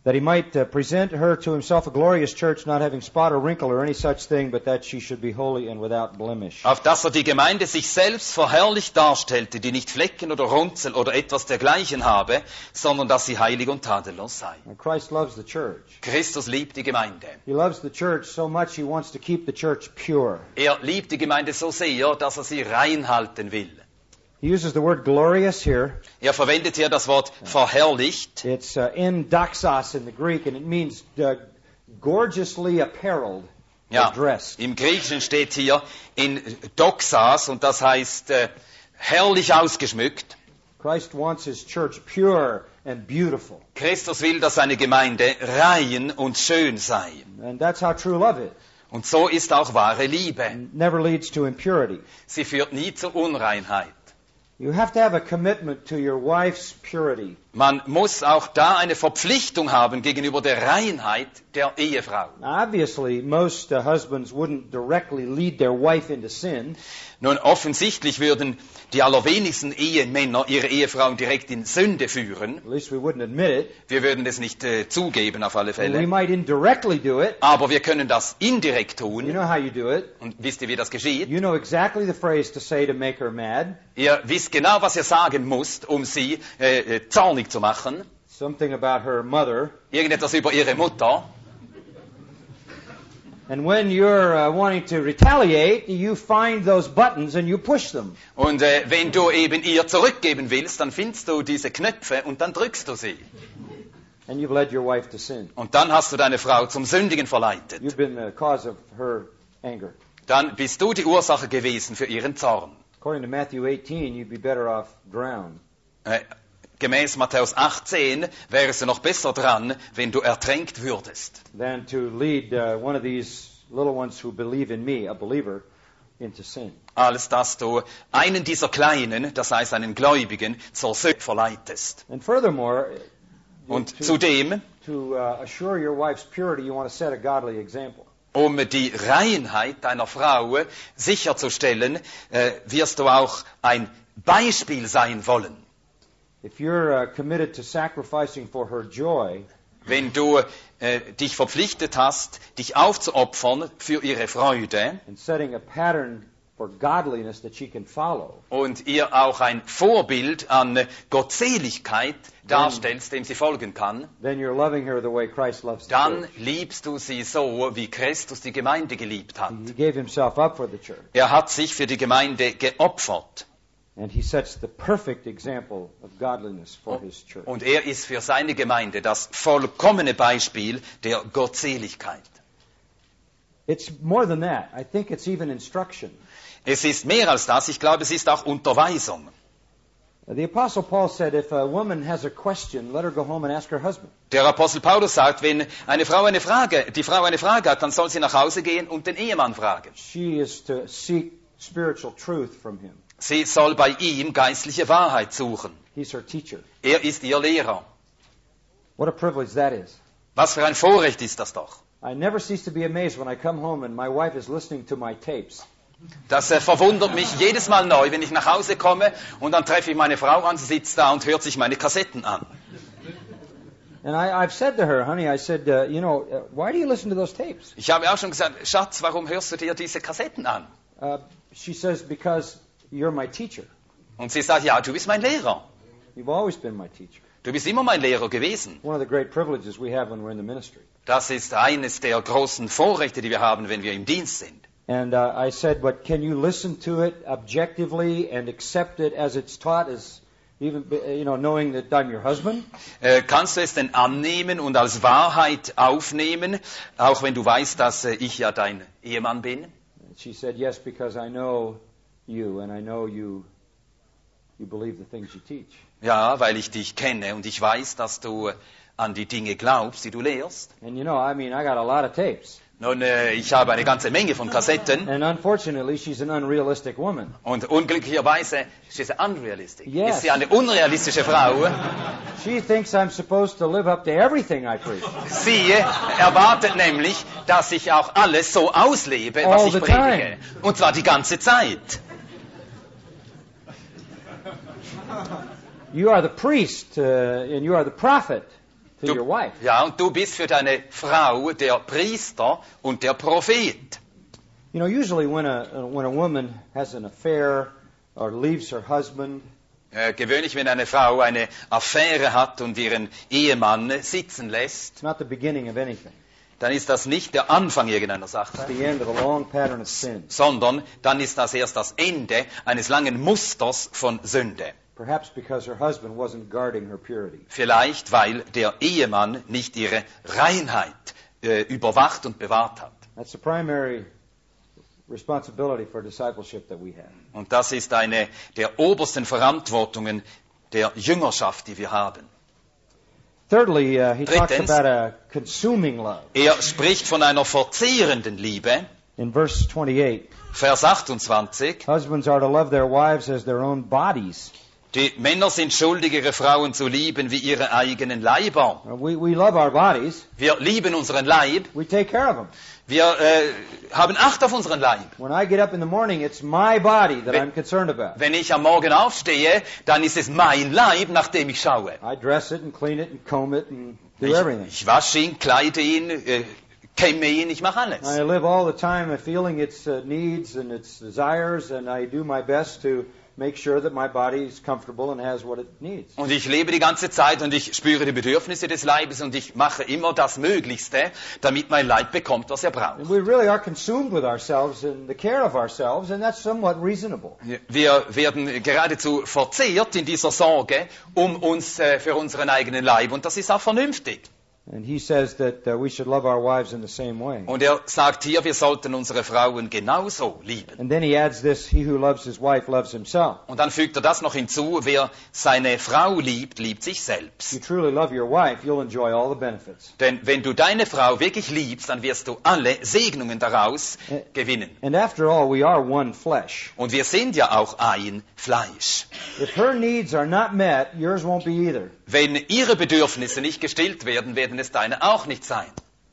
that he might uh, present her to himself a glorious church, not having spot or wrinkle or any such thing, but that she should be holy and without blemish. Auf dass er die Gemeinde sich selbst verherrlicht darstellte, die nicht Flecken oder Runzel oder etwas dergleichen habe, sondern dass sie heilig und tadellos sei. And Christ loves the church. Christus liebt die Gemeinde. He loves the church so much he wants to keep the church pure. Er liebt die Gemeinde so sehr, dass er sie reinhalten will. He uses the word glorious here. Er verwendet hier das Wort verherrlicht. It's uh, in doxos in the Greek, and it means uh, gorgeously apparelled or Ja, dressed. im Griechischen steht hier in Doxas und das heißt äh, herrlich ausgeschmückt. Christ wants his church pure and beautiful. Christus will, dass seine Gemeinde rein und schön sei. And that's how true love is. Und so ist auch wahre Liebe. It never leads to impurity. Sie führt nie zur Unreinheit. You have to have a commitment to your wife's purity. Man muss auch da eine Verpflichtung haben gegenüber der Reinheit der Ehefrau. Now, obviously, most uh, husbands wouldn't directly lead their wife into sin. Nun, offensichtlich würden die allerwenigsten Ehemänner ihre Ehefrauen direkt in Sünde führen. At least we wouldn't admit it. Wir würden es nicht äh, zugeben auf alle We Fälle. might indirectly do it. Aber wir können das indirekt You tun. know how you do it. Und wisst ihr, wie das geschieht? You know exactly the phrase to say to make her mad. Ihr wisst genau, was ihr sagen müsst, um sie äh, äh, zornig zu machen. Something about her mother. Irgendetwas über ihre Mutter. And when you're uh, wanting to retaliate, you find those buttons and you push them. Und äh, wenn du eben ihr zurückgeben willst, dann findest du diese Knöpfe und dann drückst du sie. And you've led your wife to sin. Und dann hast du deine Frau zum Sündigen verleitet. You've been the cause of her anger. Dann bist du die Ursache gewesen für ihren Zorn. According to Matthew eighteen, you'd be better off drowned. Äh, gemäß Matthäus achtzehn wärst du noch besser dran, wenn du ertränkt würdest, than to lead uh, one of these little ones who believe in me, a believer, into sin. als dass du einen dieser Kleinen, das heißt einen Gläubigen, zur Sünde verleitest. And furthermore, Und to, zudem, to uh, assure your wife's purity, you want to set a godly example. um die Reinheit deiner Frau sicherzustellen, äh, wirst du auch ein Beispiel sein wollen. If you're uh, committed to sacrificing for her joy, Wenn du äh, dich verpflichtet hast, dich aufzuopfern für ihre Freude and setting a pattern for godliness that she can follow, und ihr auch ein Vorbild an Gottseligkeit darstellst, dem sie folgen kann, then you're loving her the way Christ loves the dann church. liebst du sie so, wie Christus die Gemeinde geliebt hat. He gave himself up for the church, Er hat sich für die Gemeinde geopfert and he sets the perfect example of godliness for his church. und er ist für seine Gemeinde das vollkommene Beispiel der Gottseligkeit. It's more than that. I think it's even instruction. Es ist mehr als das, ich glaube, es ist auch Unterweisung. The Apostle Paul said, if a woman has a question, let her go home and ask her husband. Der Apostel Paulus sagt, wenn eine Frau eine Frage, die Frau eine Frage hat, dann soll sie nach Hause gehen und den Ehemann fragen. She is to seek spiritual truth from him. Sie soll bei ihm geistliche Wahrheit suchen. He's her teacher. Er ist ihr Lehrer. What a privilege that is. Was für ein Vorrecht ist das doch. I never cease to be amazed when I come home and my wife is listening to my tapes. Das äh, verwundert mich jedes Mal neu, wenn ich nach Hause komme und dann treffe ich meine Frau an, sie sitzt da und hört sich meine Kassetten an. And I, I've said to her, honey, I said, uh, you know, uh, why do you listen to those tapes? Ich habe auch schon gesagt, Schatz, warum hörst du dir diese Kassetten an? Uh, she says, because you're my teacher. Und sie sagt, ja, du bist mein Lehrer. You've always been my teacher. Du bist immer mein Lehrer gewesen. One of the great privileges we have when we're in the ministry. Das ist eines der großen Vorrechte, die wir haben, wenn wir im Dienst sind. And uh, I said, but can you listen to it objectively and accept it as it's taught, as even, you know, knowing that I'm your husband? Äh, kannst du es denn annehmen und als Wahrheit aufnehmen, auch wenn du weißt, dass äh, ich ja dein Ehemann bin? And she said, yes, because I know you and I know you, you believe the things you teach. Ja, weil ich dich kenne und ich weiß, dass du an die Dinge glaubst, die du lehrst. And you know, I mean, I got a lot of tapes. Nun, äh, ich habe eine ganze Menge von Kassetten And unfortunately, she's an unrealistic woman. und unglücklicherweise she's unrealistic. Yes. Ist sie eine unrealistische Frau? She thinks I'm supposed to live up to everything I preach. Sie erwartet nämlich, dass ich auch alles so auslebe, was All ich the predige. Und zwar die ganze Zeit. You are the priest uh, and you are the prophet. to your Du, wife. ja, und du bist für deine Frau der Priester und der Prophet. You know, usually when a when a woman has an affair or leaves her husband, Äh, gewöhnlich, wenn eine Frau eine Affäre hat und ihren Ehemann sitzen lässt, it's not the beginning of anything. dann ist das nicht der Anfang irgendeiner Sache, It's the end of a long pattern of sin. sondern dann ist das erst das Ende eines langen Musters von Sünde. Perhaps because her husband wasn't guarding her purity. Vielleicht, weil der Ehemann nicht ihre Reinheit äh, überwacht und bewahrt hat. That's the primary responsibility for discipleship that we have. Und das ist eine der obersten Verantwortungen der Jüngerschaft, die wir haben. Thirdly, uh, he talks Drittens. about a consuming love. Er spricht von einer verzehrenden Liebe. In verse twenty-eight, Vers achtundzwanzig. husbands are to love their wives as their own bodies. Die Männer sind schuldig, ihre Frauen zu lieben wie ihre eigenen Leiber. Uh, We, we love our bodies. Wir lieben unseren Leib. We take care of them. Wir äh, haben Acht auf unseren Leib. When I get up in the morning, it's my body that I'm concerned about. Wenn ich am Morgen aufstehe, dann ist es mein Leib, nach dem ich schaue. I dress it and clean it and comb it and do Ich, everything. ich wasche ihn, kleide ihn, äh, kämme ihn, ich mache alles. I live all the time feeling its uh, needs and its desires, and I do my best to make sure that my body is comfortable and has what it needs. Und ich lebe die ganze Zeit und ich spüre die Bedürfnisse des Leibes und ich mache immer das Möglichste, damit mein Leib bekommt, was er braucht. And we really are consumed with ourselves and the care of ourselves, and that's somewhat reasonable. Wir werden geradezu verzehrt in dieser Sorge um uns, äh, für unseren eigenen Leib und das ist auch vernünftig. And he says that uh, we should love our wives in the same way. Und er sagt hier, wir sollten unsere Frauen genauso lieben. And then he adds this, he who loves his wife loves himself. Und dann fügt er das noch hinzu, wer seine Frau liebt, liebt sich If you selbst. truly love your wife, you'll enjoy all the benefits. Denn wenn du deine Frau wirklich liebst, dann wirst du alle Segnungen daraus gewinnen. And after all, we are one flesh. Und wir sind ja auch ein Fleisch. If her needs are not met, yours won't be either. Wenn ihre Bedürfnisse nicht gestillt werden, werden es deine auch nicht sein.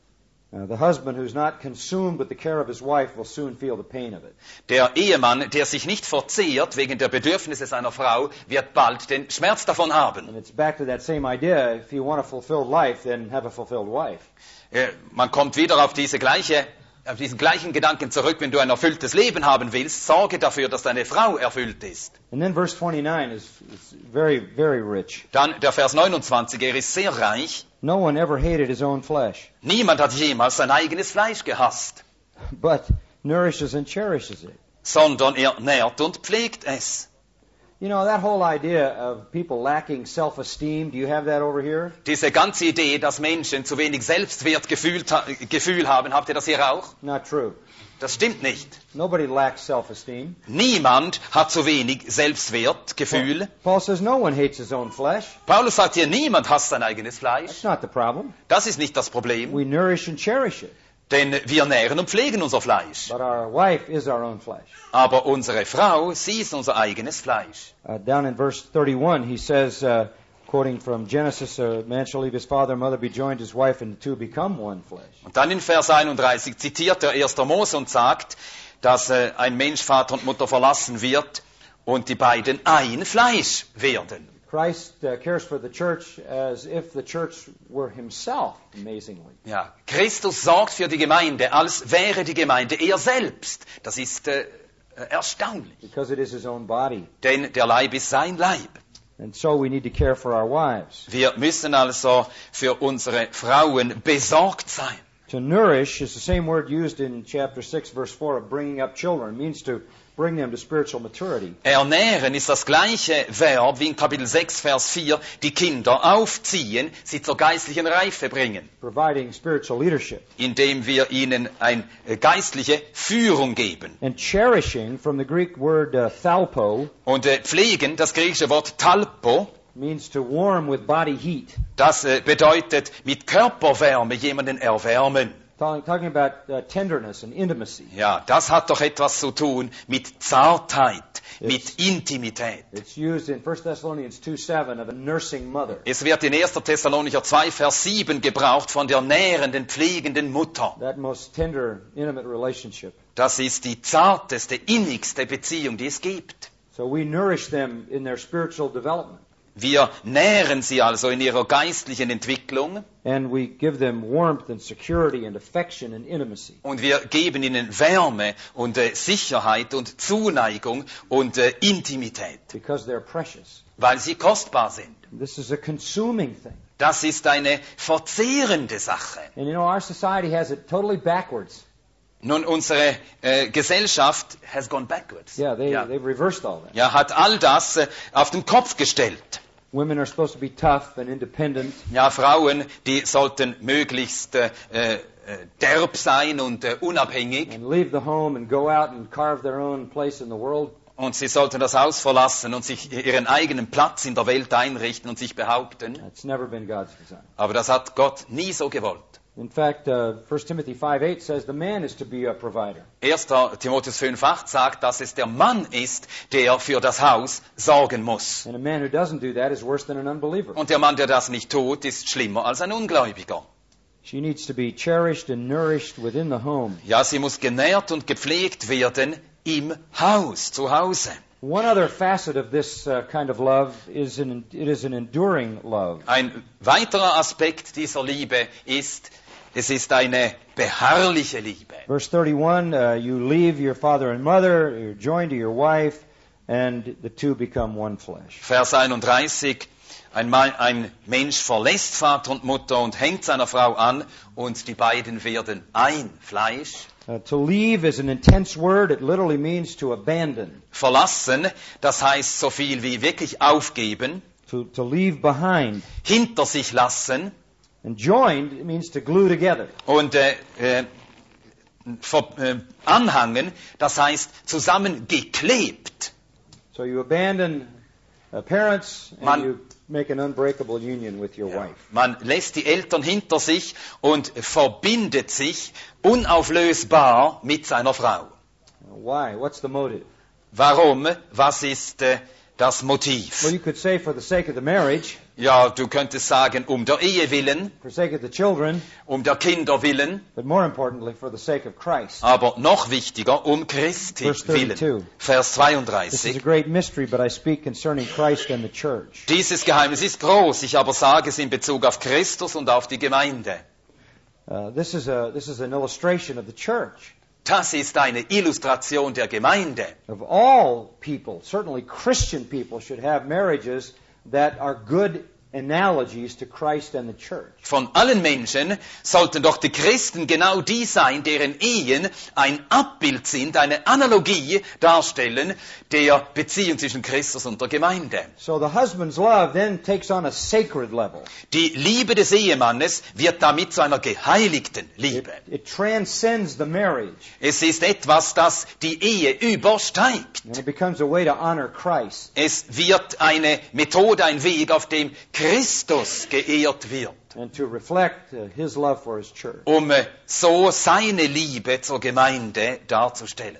Uh, the husband who's not consumed with the care of his wife will soon feel the pain of it. Der Ehemann, der sich nicht verzehrt wegen der Bedürfnisse seiner Frau, wird bald den Schmerz davon haben. And it's back to that same idea. If you want a fulfilled life, then have a fulfilled wife. Äh, Man kommt wieder auf diese gleiche, auf diesen gleichen Gedanken zurück, wenn du ein erfülltes Leben haben willst, sorge dafür, dass deine Frau erfüllt ist. And then verse twenty-nine is, is very, very rich. Dann der Vers neunundzwanzig, er ist sehr reich. No one ever hated his own flesh, Niemand hat jemals sein eigenes Fleisch gehasst, but nourishes and cherishes it. sondern er nährt und pflegt es. You know, that whole idea of people lacking self-esteem, do you have that over here? Diese ganze Idee, dass Menschen zu wenig Selbstwertgefühl Gefühl haben, habt ihr das hier auch? Not true. Das stimmt nicht. Nobody lacks self-esteem. Niemand hat zu wenig Selbstwertgefühl. Paul says no one hates his own flesh. Paulus sagt hier, niemand hasst sein eigenes Fleisch. That's not the problem. Das ist nicht das Problem, We nourish and cherish it. denn wir nähren und pflegen unser Fleisch. But our wife is our own flesh. Aber unsere Frau, sie ist unser eigenes Fleisch. Uh, down in verse thirty-one, he says, uh, quoting from Genesis, a man shall leave his father and mother, be joined to his wife, and the two become one flesh. Und dann in Vers einunddreißig zitiert der erster Mose und sagt, dass äh, ein Mensch Vater und Mutter verlassen wird und die beiden ein Fleisch werden. Christ uh, cares for the church as if the church were himself, amazingly. Ja, Christus sorgt für die Gemeinde, als wäre die Gemeinde er selbst. Das ist äh, erstaunlich, Because it is his own body. denn der Leib ist sein Leib. And so we need to care for our wives. Wir müssen also für unsere Frauen besorgt sein. To nourish is the same word used in chapter six, verse four, of bringing up children. It means to bring them to spiritual maturity. Ernähren ist das gleiche Verb wie in Kapitel sechs, Vers vier, die Kinder aufziehen, sie zur geistlichen Reife bringen, Providing spiritual leadership. indem wir ihnen eine geistliche Führung geben. And cherishing, from the Greek word uh, thalpo, Und äh, pflegen, das griechische Wort talpo, means to warm with body heat. das äh, bedeutet mit Körperwärme jemanden erwärmen. Talking, talking about uh, tenderness and intimacy. Ja, das hat doch etwas zu tun mit Zartheit, mit Intimität. It's used in First Thessalonians two seven of a nursing mother. Es wird in erster Thessalonicher zwei, Vers sieben gebraucht von der nährenden, pflegenden Mutter. That most tender, intimate relationship. Das ist die zarteste, innigste Beziehung, die es gibt. So we nourish them in their spiritual development. Wir nähren sie also in ihrer geistlichen Entwicklung and we give them warmth and security and affection and intimacy. und wir geben ihnen Wärme und äh, Sicherheit und Zuneigung und äh, Intimität, Because they're precious. weil sie kostbar sind. This is a consuming thing. Das ist eine verzehrende Sache. And you know, our society has it totally backwards. Nun, unsere äh, Gesellschaft has gone backwards. Yeah, they, ja. they've reversed all that. ja, hat all das äh, auf den Kopf gestellt. Women are supposed to be tough and independent. Ja, Frauen, die sollten möglichst äh, äh, derb sein und äh, unabhängig. And leave the home and go out and carve their own place in the world. Und sie sollten das Haus verlassen und sich ihren eigenen Platz in der Welt einrichten und sich behaupten. That's never been God's design. Aber das hat Gott nie so gewollt. In fact, uh, First Timothy five eight says the man is to be a provider. erster Timotheus fünf acht sagt, dass es der Mann ist, der für das Haus sorgen muss. And a man who doesn't do that is worse than an unbeliever. Und der Mann, der das nicht tut, ist schlimmer als ein Ungläubiger. She needs to be cherished and nourished within the home. Ja, sie muss genährt und gepflegt werden im Haus, zu Hause. One other facet of this uh, kind of love is an, it is an enduring love. Ein weiterer Aspekt dieser Liebe ist, es ist eine beharrliche Liebe. Verse thirty-one, uh, you leave your father and mother, you're joined to your wife, and the two become one flesh. Vers einunddreißig, ein, Mann, ein Mensch verlässt Vater und Mutter und hängt seiner Frau an und die beiden werden ein Fleisch. Uh, to leave is an intense word. It literally means to abandon. Verlassen, das heißt so viel wie wirklich aufgeben, To, to leave behind. hinter sich lassen And joined, it means to glue together. und äh, äh, ver, äh, anhangen, das heißt zusammengeklebt. So you abandon uh, parents and Man- you make an unbreakable union with your wife. Man lässt die Eltern hinter sich und verbindet sich unauflösbar mit seiner Frau. Why? What's the motive? Warum? Was ist äh, das Well, Motiv? you could say for the sake of the marriage, Ja, du könntest sagen, um der Ehe willen, for the sake of the children, um der Kinder willen, but more importantly, for the sake of Christ. aber noch wichtiger, um Christi Verse willen. thirty-two. Vers This is a zweiunddreißig. great mystery, but I speak concerning Christ and the church. Dieses Geheimnis ist groß, ich aber sage es in Bezug auf Christus und auf die Gemeinde. Uh, this is a this is an illustration of the church. Das ist eine Illustration der Gemeinde. Of all people, certainly Christian people should have marriages that are good analogies to Christ and the church. Von allen Menschen sollten doch die Christen genau die sein, deren Ehen ein Abbild sind, eine Analogie darstellen der Beziehung zwischen Christus und der Gemeinde. So the husband's love then takes on a sacred level. Die Liebe des Ehemannes wird damit zu einer geheiligten It, Liebe. it transcends the marriage, Es ist etwas, das die Ehe übersteigt. and it becomes a way to honor Christ. Es wird eine Methode, ein Weg, auf dem Christus geehrt wird, And to reflect uh, his love for his church. um äh, so seine Liebe zur Gemeinde darzustellen.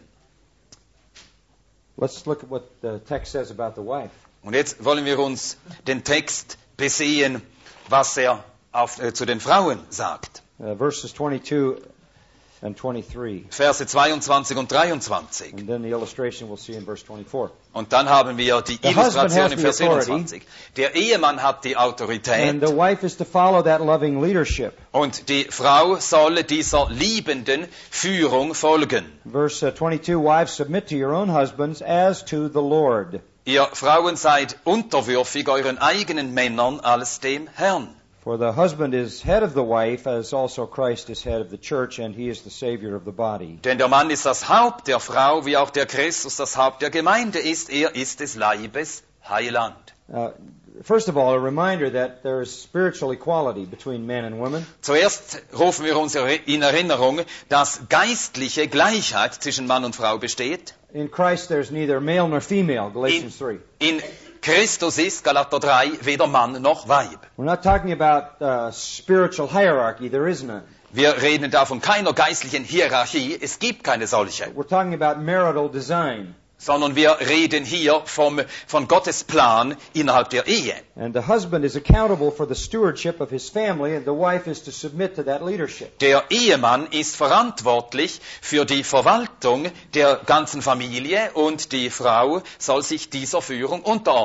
Let's look at what the text says about the wife. Und jetzt wollen wir uns den Text besehen, was er auf, äh, zu den Frauen sagt. Uh, verses twenty-two and twenty-three. Verse zweiundzwanzig und dreiundzwanzig. And then the illustration we'll see in verse twenty-four. Und dann haben wir die The husband Illustration has in the Vers authority. siebenundzwanzig. Der Ehemann hat die And Autorität the wife is to follow that loving leadership. und die Frau soll dieser liebenden Führung folgen. Verse uh, twenty-two, wives, submit to your own husbands as to the Lord. Ihr Frauen seid unterwürfig euren eigenen Männern als dem Herrn. For the husband is head of the wife, as also Christ is head of the church, and he is the Savior of the body. Denn der Mann ist das Haupt der Frau, wie auch der Christus das Haupt der Gemeinde ist. Er ist des Leibes Heiland. Uh, first of all, a reminder that there is spiritual equality between men and women. Zuerst rufen wir uns in Erinnerung, dass geistliche Gleichheit zwischen Mann und Frau besteht. In Christ there's neither male nor female, Galatians three. In Christus ist, Galater drei, weder Mann noch Weib. We're not talking about uh, spiritual hierarchy, there is none. Wir reden da von keiner geistlichen Hierarchie, es gibt keine solche. We're talking about marital design. Sondern wir reden hier vom, von Gottes Plan innerhalb der Ehe. And the husband is accountable for the stewardship of his family, and the wife is to submit to that leadership. Der Ehemann ist verantwortlich für die Verwaltung der ganzen Familie und die Frau soll sich dieser Führung unterordnen.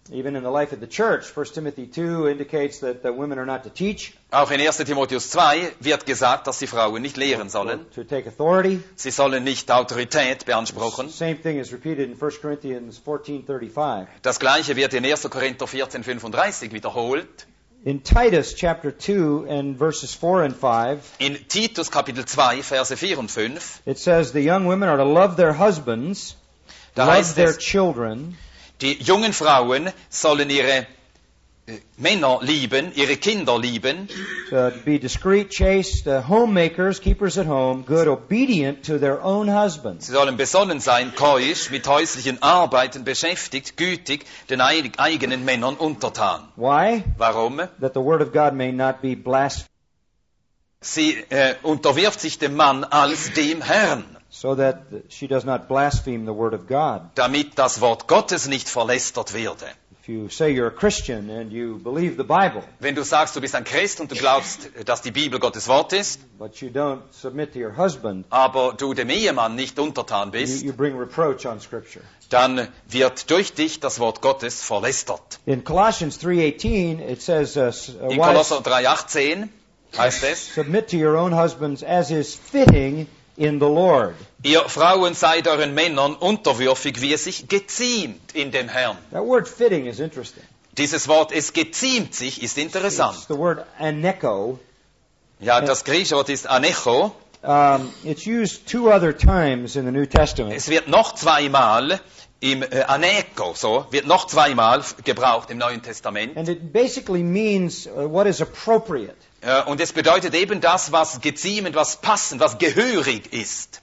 Even in the life of the church, First Timothy two indicates that the women are not to teach, Auch in erster Timotheus zwei wird gesagt, dass die Frauen nicht lehren sollen. to take authority. Sie sollen nicht Autorität beanspruchen. Same thing is repeated in First Corinthians fourteen thirty-five. Das Gleiche wird in erster Korinther vierzehn fünfunddreißig wiederholt. In Titus chapter two and verses four and five, In Titus Kapitel zwei, Verse vier und fünf, it says the young women are to love their husbands, da love heißt their es, children, die jungen Frauen sollen ihre äh, Männer lieben, ihre Kinder lieben, to be discreet, chaste, uh, homemakers, keepers at home, good, obedient to their own husbands. sie sollen besonnen sein, keusch, mit häuslichen Arbeiten beschäftigt, gütig, den eig- eigenen Männern untertan. Why? Warum? That the word of God may not be blasphemed, Sie äh, unterwirft sich dem Mann als dem Herrn, so that she does not blaspheme the word of God. damit das Wort Gottes nicht verlästert werde. If you say you're a Christian and you believe the Bible, Wenn du sagst, du bist ein Christ und du glaubst, dass die Bibel Gottes Wort ist, but you don't submit to your husband, aber du dem Ehemann nicht untertan you, bist, you bring reproach on Scripture. dann wird durch dich das Wort Gottes verlästert. In Colossians three eighteen, it says, uh, s- uh, In wives, Kolosser drei achtzehn heißt es, submit to your own husbands as is fitting in the Lord. ihr Frauen seid euren Männern unterwürfig, wie es sich geziemt in dem Herrn. That word fitting is interesting. Dieses Wort, es geziemt sich, ist interessant. It's the word aneko. Ja, das griechische Wort ist anecho. Um, it's used two other times in the New Testament. Es wird noch zweimal im äh, aneko, so, wird noch zweimal gebraucht im Neuen Testament. And it basically means uh, what is appropriate. Äh, und es bedeutet eben das, was geziemend, was passend, was gehörig ist.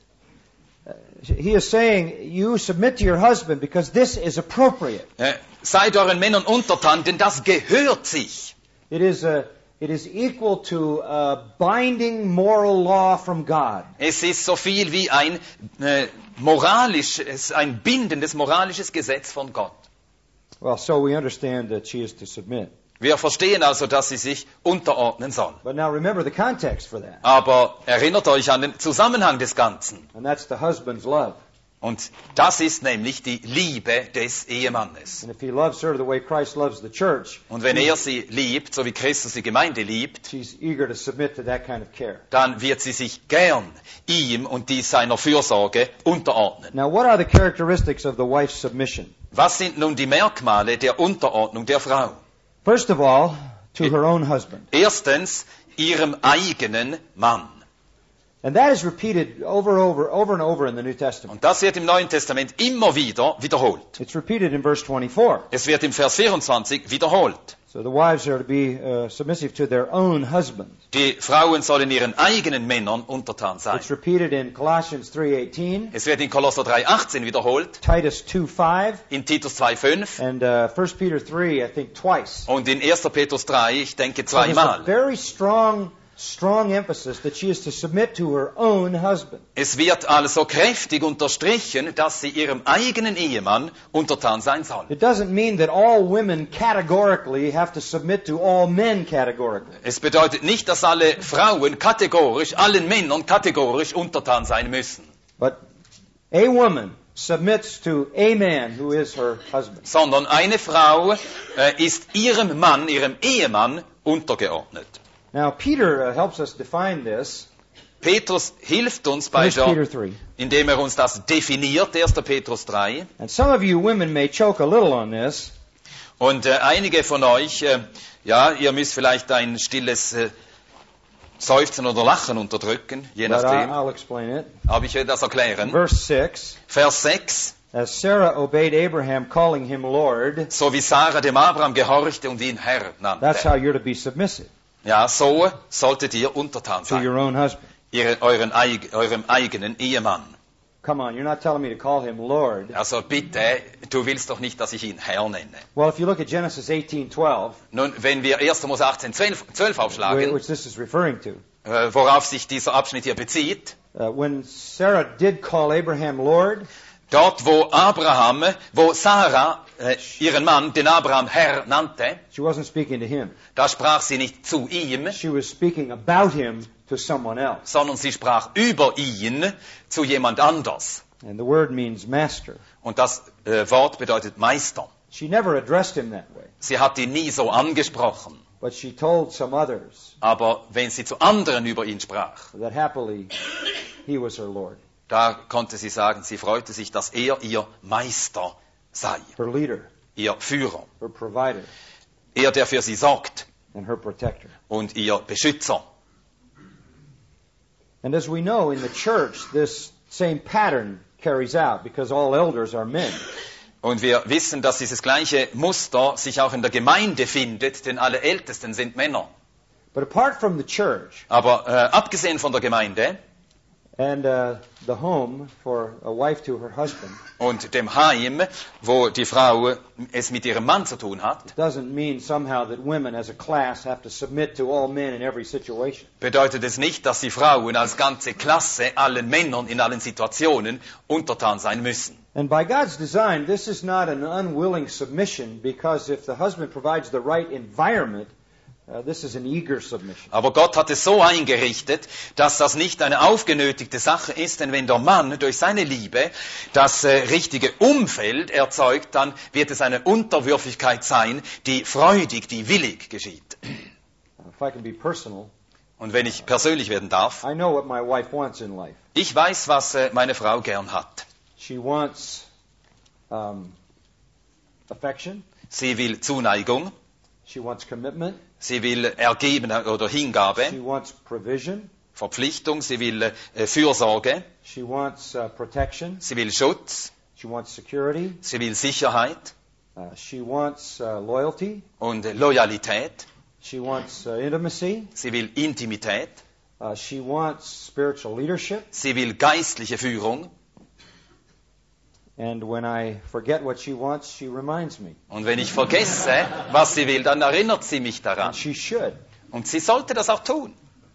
He is saying, you submit to your husband because this is appropriate. Äh, seid euren Männern untertan, denn das gehört sich. It is a, it is equal to a binding moral law from God. Es ist so viel wie ein äh, moralisches, ein bindendes moralisches Gesetz von Gott. Well, so we understand that she is to submit. Wir verstehen also, dass sie sich unterordnen soll. But now remember the context for that. Aber erinnert euch an den Zusammenhang des Ganzen. And that's the husband's love. Und das ist nämlich die Liebe des Ehemannes. And if he loves her the way Christ loves the church, Und wenn er sie liebt, so wie Christus die Gemeinde liebt, she's eager to submit to that kind of care. dann wird sie sich gern ihm und die seiner Fürsorge unterordnen. Now, what are the characteristics of the wife's submission? Was sind nun die Merkmale der Unterordnung der Frau? First of all, to her own husband. Erstens, ihrem eigenen Mann. And that is repeated over, over, over and over in the New Testament. Und das wird im Neuen Testament immer wieder wiederholt. It's repeated in verse twenty-four. Es wird im Vers vierundzwanzig wiederholt. So the wives are to be uh, submissive to their own husbands. Die Frauen sollen ihren eigenen Männern untertan sein. It's repeated in Colossians three eighteen, Es wird in Kolosser drei achtzehn wiederholt, Titus two five, in Titus zwei fünf and uh, First Peter three, I think twice. und in erster Petrus drei, ich denke So there's a zweimal. very strong, strong emphasis that she is to submit to her own husband. Es wird also kräftig unterstrichen, dass sie ihrem eigenen Ehemann untertan sein soll. It doesn't mean that all women categorically have to submit to all men categorically. Es bedeutet nicht, dass alle Frauen kategorisch, allen Männern kategorisch untertan sein müssen, But a woman submits to a man who is her husband. sondern eine Frau äh, ist ihrem Mann, ihrem Ehemann untergeordnet. Now, Peter uh, helps us define this. Petrus hilft uns bei First Peter der, three. indem er uns das definiert, erster Petrus drei. And some of you women may choke a little on this. Und äh, einige von euch, äh, ja, ihr müsst vielleicht ein stilles äh, Seufzen oder Lachen unterdrücken, je But I, nachdem. I'll explain it. Aber ich will das erklären. Verse six. Vers sechs. As Sarah obeyed Abraham, calling him Lord, So wie Sarah dem Abraham gehorchte und ihn Herr that's how nannte. you're to be submissive Ja, so solltet ihr untertan to your sein. own husband. Ihre, euren, eig, eurem eigenen Ehemann. Come on, you're not telling me to call him Lord. Also bitte, du willst doch nicht, dass ich ihn Herr nenne. Well, if you look at Genesis eighteen twelve, Nun, wenn wir erster Mose achtzehn zwölf aufschlagen, which this is referring to, äh, worauf sich dieser Abschnitt hier bezieht, uh, when Sarah did call Abraham Lord, dort wo Abraham, wo Sarah äh, ihren Mann, den Abraham Herr nannte, she wasn't speaking to him. da sprach sie nicht zu ihm, She was speaking about him to someone else. sondern sie sprach über ihn zu jemand anders. And the word means master. Und das äh, Wort bedeutet Meister. She never addressed him that way, Sie hat ihn nie so angesprochen. but she told some others Aber wenn sie zu anderen über ihn sprach, that happily he was her Lord, da konnte sie sagen, sie freute sich, dass er ihr Meister sei, her leader, ihr Führer, her provider, er, der für sie sorgt and her protector. und ihr Beschützer. And as we know, in the church, this same pattern carries out because all elders are men. Und wir wissen, dass dieses gleiche Muster sich auch in der Gemeinde findet, denn alle Ältesten sind Männer. But apart from the church Aber äh, abgesehen von der Gemeinde and uh, the home for a wife to her husband, und dem Heim, wo die Frau es mit ihrem Mann zu tun hat, it doesn't mean somehow that women as a class have to submit to all men in every situation. bedeutet es nicht, dass die Frauen als ganze Klasse allen Männern in allen Situationen untertan sein müssen. And by God's design, this is not an unwilling submission, because if the husband provides the right environment, uh, this is an eager submission. Aber Gott hat es so eingerichtet, dass das nicht eine aufgenötigte Sache ist, denn wenn der Mann durch seine Liebe das äh, richtige Umfeld erzeugt, dann wird es eine Unterwürfigkeit sein, die freudig, die willig geschieht. If I can be personal, Und wenn ich persönlich werden darf, I know what my wife wants in life. ich weiß, was äh, meine Frau gern hat. She wants um, affection. Sie will Zuneigung, She wants commitment. sie will Ergeben oder She Hingabe, wants provision. Verpflichtung, sie will äh, Fürsorge, She wants uh, protection. sie will Schutz, She wants security. sie will Sicherheit Uh, she wants uh, loyalty. und äh, Loyalität, She wants uh, intimacy. sie will Intimität, Uh, she wants spiritual leadership. sie will geistliche Führung. And when I forget what she wants, she reminds me. Und wenn ich vergesse, was sie will, dann erinnert sie mich daran. And she should. Und sie sollte das auch tun.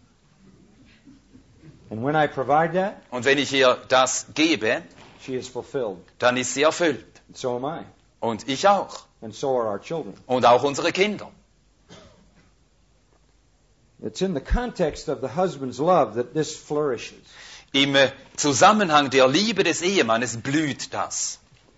And when I provide that, Und wenn ich ihr das gebe, she is fulfilled. dann ist sie erfüllt. And so am I. Und ich auch. And so are our children. Und auch unsere Kinder. It's in the context of the husband's love that this flourishes. Im äh, Zusammenhang der Liebe des Ehemannes blüht das.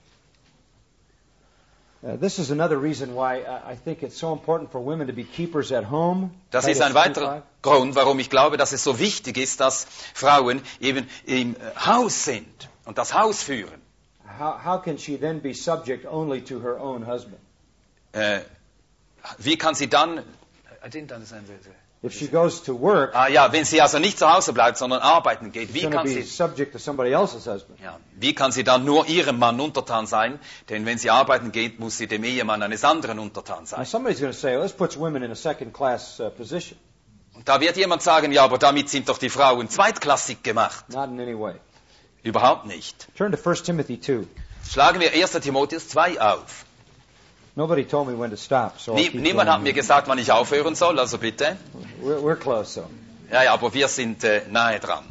Uh, this is another reason why I I think it's so important for women to be keepers at home. Das ist Titus ein weiterer two five. Grund, warum ich glaube, dass es so wichtig ist, dass Frauen eben im äh, Haus sind und das Haus führen. How, how can she then be subject only to her own husband? Äh, wie kann sie dann... I didn't understand the- If she goes to work, Ah ja, wenn sie also nicht zu Hause bleibt, sondern arbeiten geht, she's wie going to kann be sie... subject to somebody else's husband. Ja, wie kann sie dann nur ihrem Mann untertan sein? Denn wenn sie arbeiten geht, muss sie dem Ehemann eines anderen untertan Now sein. somebody's going to say, well, this puts women in a second-class uh, position. Und da wird jemand sagen, ja, aber damit sind doch die Frauen zweitklassig gemacht. Not in any way. Überhaupt nicht. Turn to First Timothy two. Schlagen wir erster Timotheus zwei auf. Nobody told me when to stop, so I'll Nie, keep niemand going. hat mir gesagt, wann ich aufhören soll, also bitte. We're, we're close, so. Ja, ja, aber wir sind äh, nahe dran.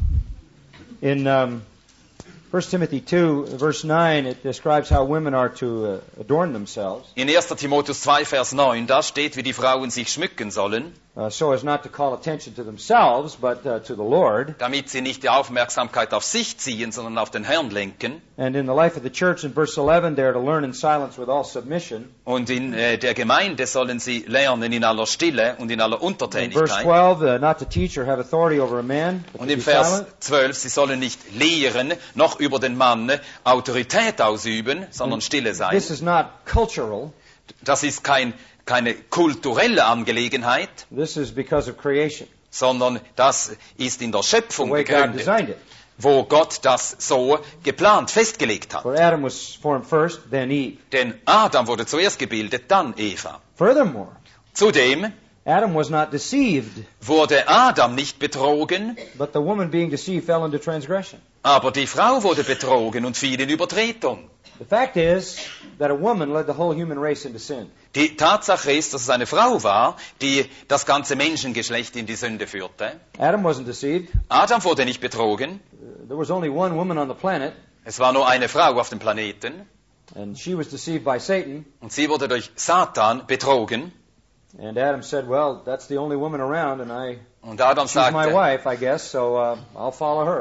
In um, First Timothy two, verse nine, it describes how women are to uh, adorn themselves, In erster Timotheus zwei, Vers neun, da steht, wie die Frauen sich schmücken sollen, uh, so as not to call attention to themselves, but uh, to the Lord. damit sie nicht die Aufmerksamkeit auf sich ziehen, sondern auf den Herrn lenken. And in the life of the church, in verse eleven, they are to learn in silence with all submission. Und in äh, der Gemeinde sollen sie lernen in aller Stille und in aller In verse Untertänigkeit. twelve, uh, not to teach or have authority over a man, but Und to im be Vers silent. zwölf, sie sollen nicht lehren, noch über den Mann Autorität ausüben, sondern stille sein. This is not cultural. Das ist kein, keine kulturelle Angelegenheit, This is because of creation, sondern das ist in der the Schöpfung way God begründet, designed it. wo Gott das so geplant, festgelegt hat. For Adam was formed first, then Eve. Denn Adam wurde zuerst gebildet, dann Eva. Furthermore, Zudem Adam was not deceived, wurde Adam nicht betrogen, but the woman being deceived fell into transgression. aber die Frau wurde betrogen und fiel in Übertretung. The fact is that a woman led the whole human race into sin. Die Tatsache ist, dass es eine Frau war, die das ganze Menschengeschlecht in die Sünde führte. Adam wasn't deceived. Adam wurde nicht betrogen. Uh, There was only one woman on the planet, Es war nur eine Frau auf dem Planeten. and she was deceived by Satan. Und sie wurde durch Satan betrogen. And Adam said, well, that's the only woman around, and I, Und Adam she's my sagte, wife, I guess, so uh, I'll follow her.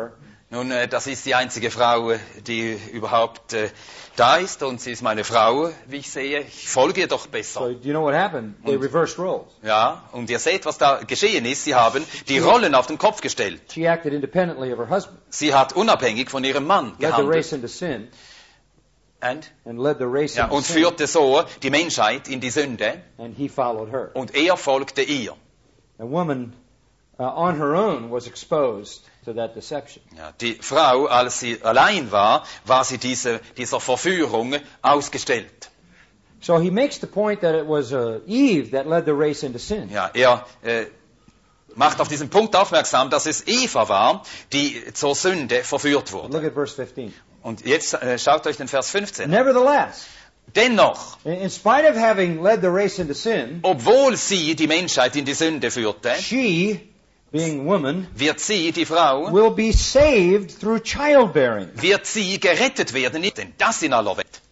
Nun, äh, das ist die einzige Frau, die überhaupt äh, da ist, und sie ist meine Frau, wie ich sehe. Ich folge ihr doch So, besser. do you know what happened? They Und- reversed roles. Ja, und ihr seht, was da geschehen ist. Sie haben die Rollen auf den Kopf gestellt. She acted independently of her husband, Sie hat unabhängig von ihrem Mann led the race gehandelt into sin, and, and led the race ja, into und sin, führte so die Menschheit in die Sünde, and he followed her. und er folgte ihr. A woman uh, on her own was exposed to that deception. Ja, die Frau, als sie allein war, war sie diese, dieser Verführung ausgestellt. So he makes the point that it was uh, Eve that led the race into sin. Ja, er äh, macht auf diesen Punkt aufmerksam, dass es Eva war, die zur Sünde verführt Look wurde. at verse fifteen. Und jetzt äh, schaut euch den Vers fünfzehn an. Nevertheless, Dennoch, in in spite of having led the race into sin, obwohl sie die Menschheit in die Sünde führte, she, being woman, wird sie, die Frau, will be saved through childbearing. wird sie gerettet werden, denn das in aller Welt.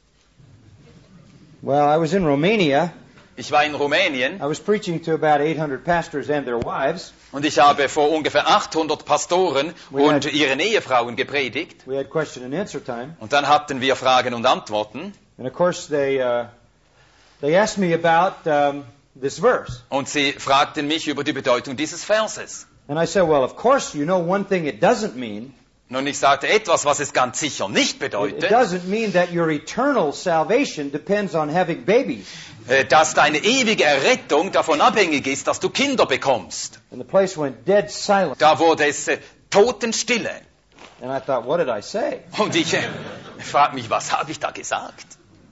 Well, I was in Romania. Ich war in Rumänien I was preaching to about eight hundred pastors and their wives. und ich habe vor ungefähr achthundert Pastoren und ihren Ehefrauen gepredigt. We had question and answer time. Und dann hatten wir Fragen und Antworten. And of course, they, uh, they asked me about um, this verse. Und sie fragten mich über die Bedeutung dieses Verses. And I said, well, of course, you know one thing it doesn't mean. Nun, ich sagte etwas, was es ganz sicher nicht It bedeutet, doesn't mean that your eternal salvation depends on having babies. äh, dass deine ewige Errettung davon abhängig ist, dass du Kinder bekommst. And the place went dead silent. Da wurde es äh, totenstille. And I thought, what did I say? Und ich äh, frage mich, was habe ich da gesagt?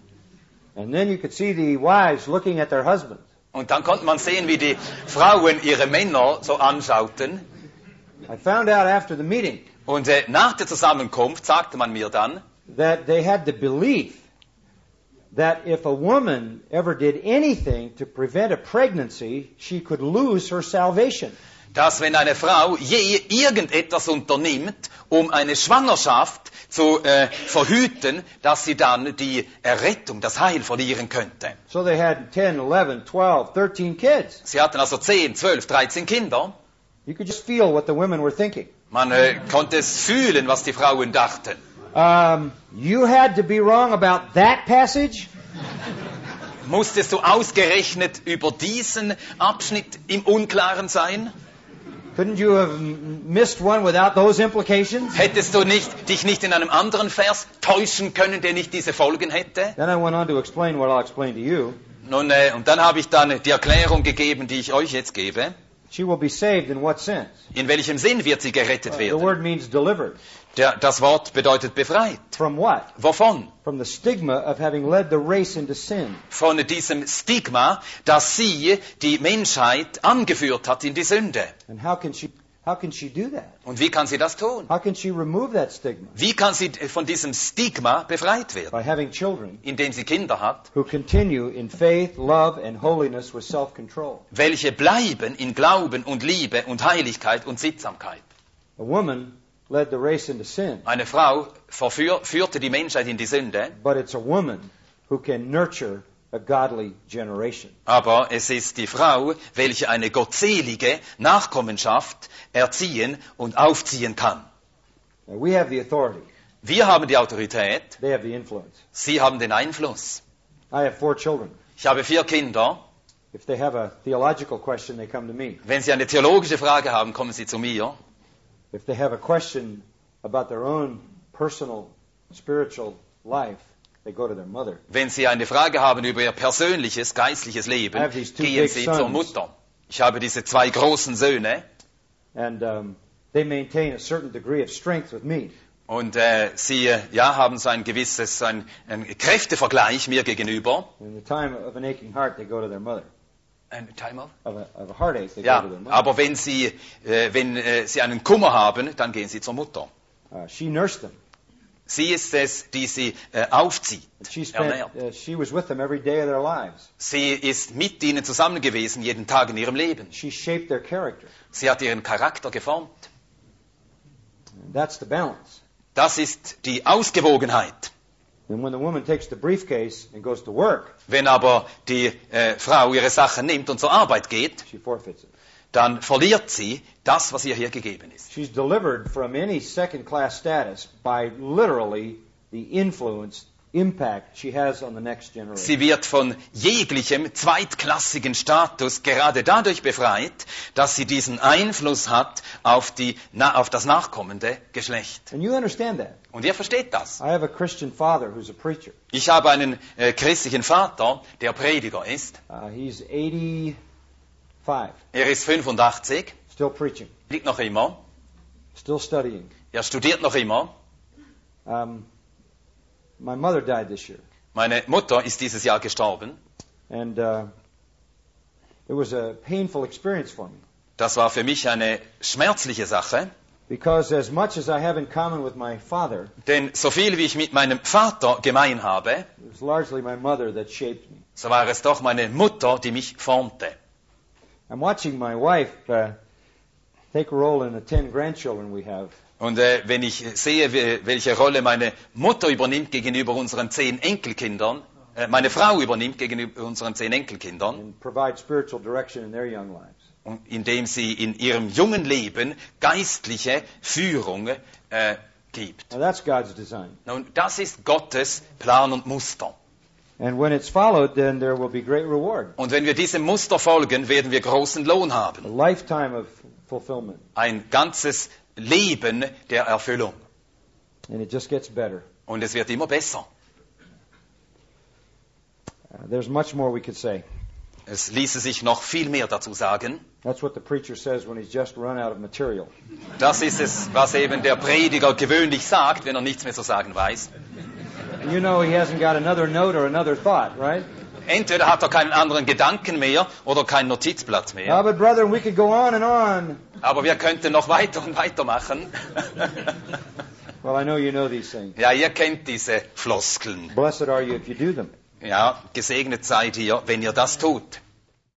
And then you could see the wives looking at their husbands. Und dann konnte man sehen, wie die Frauen ihre Männer so anschauten. I found out after the meeting Und äh, nach der Zusammenkunft sagte man mir dann, that they had the belief that if a woman ever did anything to prevent a pregnancy, she could lose her salvation. dass wenn eine Frau je irgendetwas unternimmt, um eine Schwangerschaft zu äh, verhüten, dass sie dann die Errettung, das Heil verlieren könnte. So they had ten, eleven, twelve, thirteen kids. Sie hatten also zehn, zwölf, dreizehn Kinder. You could just feel what the women were thinking. Man äh, konnte es fühlen, was die Frauen dachten. Um, you had to be wrong about that passage? Musstest du ausgerechnet über diesen Abschnitt im Unklaren sein? Couldn't you have m- missed one without those implications? Hättest du nicht, dich nicht in einem anderen Vers täuschen können, der nicht diese Folgen hätte? Then I went on to explain what I'll explain to you. Nun, äh, und dann habe ich dann die Erklärung gegeben, die ich euch jetzt gebe. She will be saved in what sense? In welchem Sinn wird sie gerettet The werden? word means delivered. Der, das Wort bedeutet befreit. From what? Wovon? From the stigma of having led the race into sin. Von diesem Stigma, das sie, die Menschheit, angeführt hat in die Sünde. And how can she how can she do that? Und wie kann sie das tun? How can she remove that stigma? Wie kann sie von diesem Stigma befreit werden? By having children Indem sie Kinder hat, who continue in faith, love, and holiness with self-control. welche bleiben in Glauben und Liebe und Heiligkeit und Sittsamkeit. A woman led the race into sin, Eine Frau verführ, führte die Menschheit in die Sünde, but it's a woman who can nurture a godly generation. aber es ist die Frau, welche eine gottselige Nachkommenschaft erziehen und aufziehen kann. Now, we have the authority. Wir haben die Autorität, They have the influence. sie haben den Einfluss. I have four children. Ich habe vier Kinder. If they have a theological question, they come to me. Wenn Sie eine theologische Frage haben, kommen Sie zu mir. If they have a question about their own personal spiritual life, they go to their mother. Wenn Sie eine Frage haben über Ihr persönliches, geistliches I Leben, have these two gehen big Sie sons. zur Mutter. Ich habe diese zwei großen Söhne And um, they maintain a certain degree of strength with me. und äh, sie äh, ja, haben so ein gewisses so ein, ein Kräftevergleich mir gegenüber. In the time of an aching heart, they go to their mother. Ein Time of? Of a, of a heartache, they Ja, go to their mother. aber wenn Sie, äh, wenn, äh, Sie einen Kummer haben, dann gehen Sie zur Mutter. Uh, she nursed them. Sie ist es, die Sie äh, aufzieht, And she spent. ernährt. Uh, she was with them every day of their lives. Sie ist mit ihnen zusammen gewesen, jeden Tag in ihrem Leben. She shaped their character. Sie hat ihren Charakter geformt. And that's the balance. Das ist die Ausgewogenheit. And when the woman takes the briefcase and goes to work, Wenn aber die äh, Frau ihre Sachen nimmt und zur Arbeit geht, she forfeits it. dann verliert sie das, was ihr hier gegeben ist. She's delivered from any second-class status by literally the influence, impact she has on the next generation. Sie wird von jeglichem zweitklassigen Status gerade dadurch befreit, dass sie diesen Einfluss hat auf, die, na, auf das nachkommende Geschlecht. And you understand that. Und ihr versteht das. I have a Christian father who's a preacher. Ich habe einen äh, christlichen Vater, der Prediger ist. Uh, he's eighty-five, Er ist fünfundachtzig, still preaching, liegt noch immer. still studying. Er studiert noch immer. Um, my mother died this year, Meine Mutter ist dieses Jahr gestorben. and uh, it was a painful experience for me. Das war für mich eine schmerzliche Sache, Because as much as I have in common with my father, denn so viel wie ich mit meinem Vater gemein habe, it was largely my mother that shaped me. so war es doch meine Mutter, die mich formte. I'm watching my wife uh, take a role in the ten grandchildren we have. Und äh, wenn ich sehe, wie, welche Rolle meine Mutter übernimmt gegenüber unseren zehn Enkelkindern, äh, meine Frau übernimmt gegenüber unseren zehn Enkelkindern, And provide spiritual direction in their young lives. und indem sie in ihrem jungen Leben geistliche Führung äh, gibt. Now that's God's design. Nun, das ist Gottes Plan und Muster. And when it's followed, then there will be great reward. Und wenn wir diesem Muster folgen, werden wir großen Lohn A haben. lifetime of fulfillment. Ein ganzes Leben der Erfüllung. And it just gets better. Und es wird immer besser. Uh, there's much more we could say. Es ließe sich noch viel mehr dazu sagen. That's what the preacher says when he's just run out of material. Das ist es, was eben der Prediger gewöhnlich sagt, wenn er nichts mehr zu sagen weiß. And you know he hasn't got another note or another thought, right? Entweder hat er keinen anderen Gedanken mehr oder kein Notizblatt Ah, mehr. but brother, we could go on and on. Aber wir könnten noch weiter und weiter machen. Well, I know you know these things. Ja, ihr kennt diese Floskeln. Blessed are you if you do them. Ja, gesegnet seid ihr, wenn ihr das tut.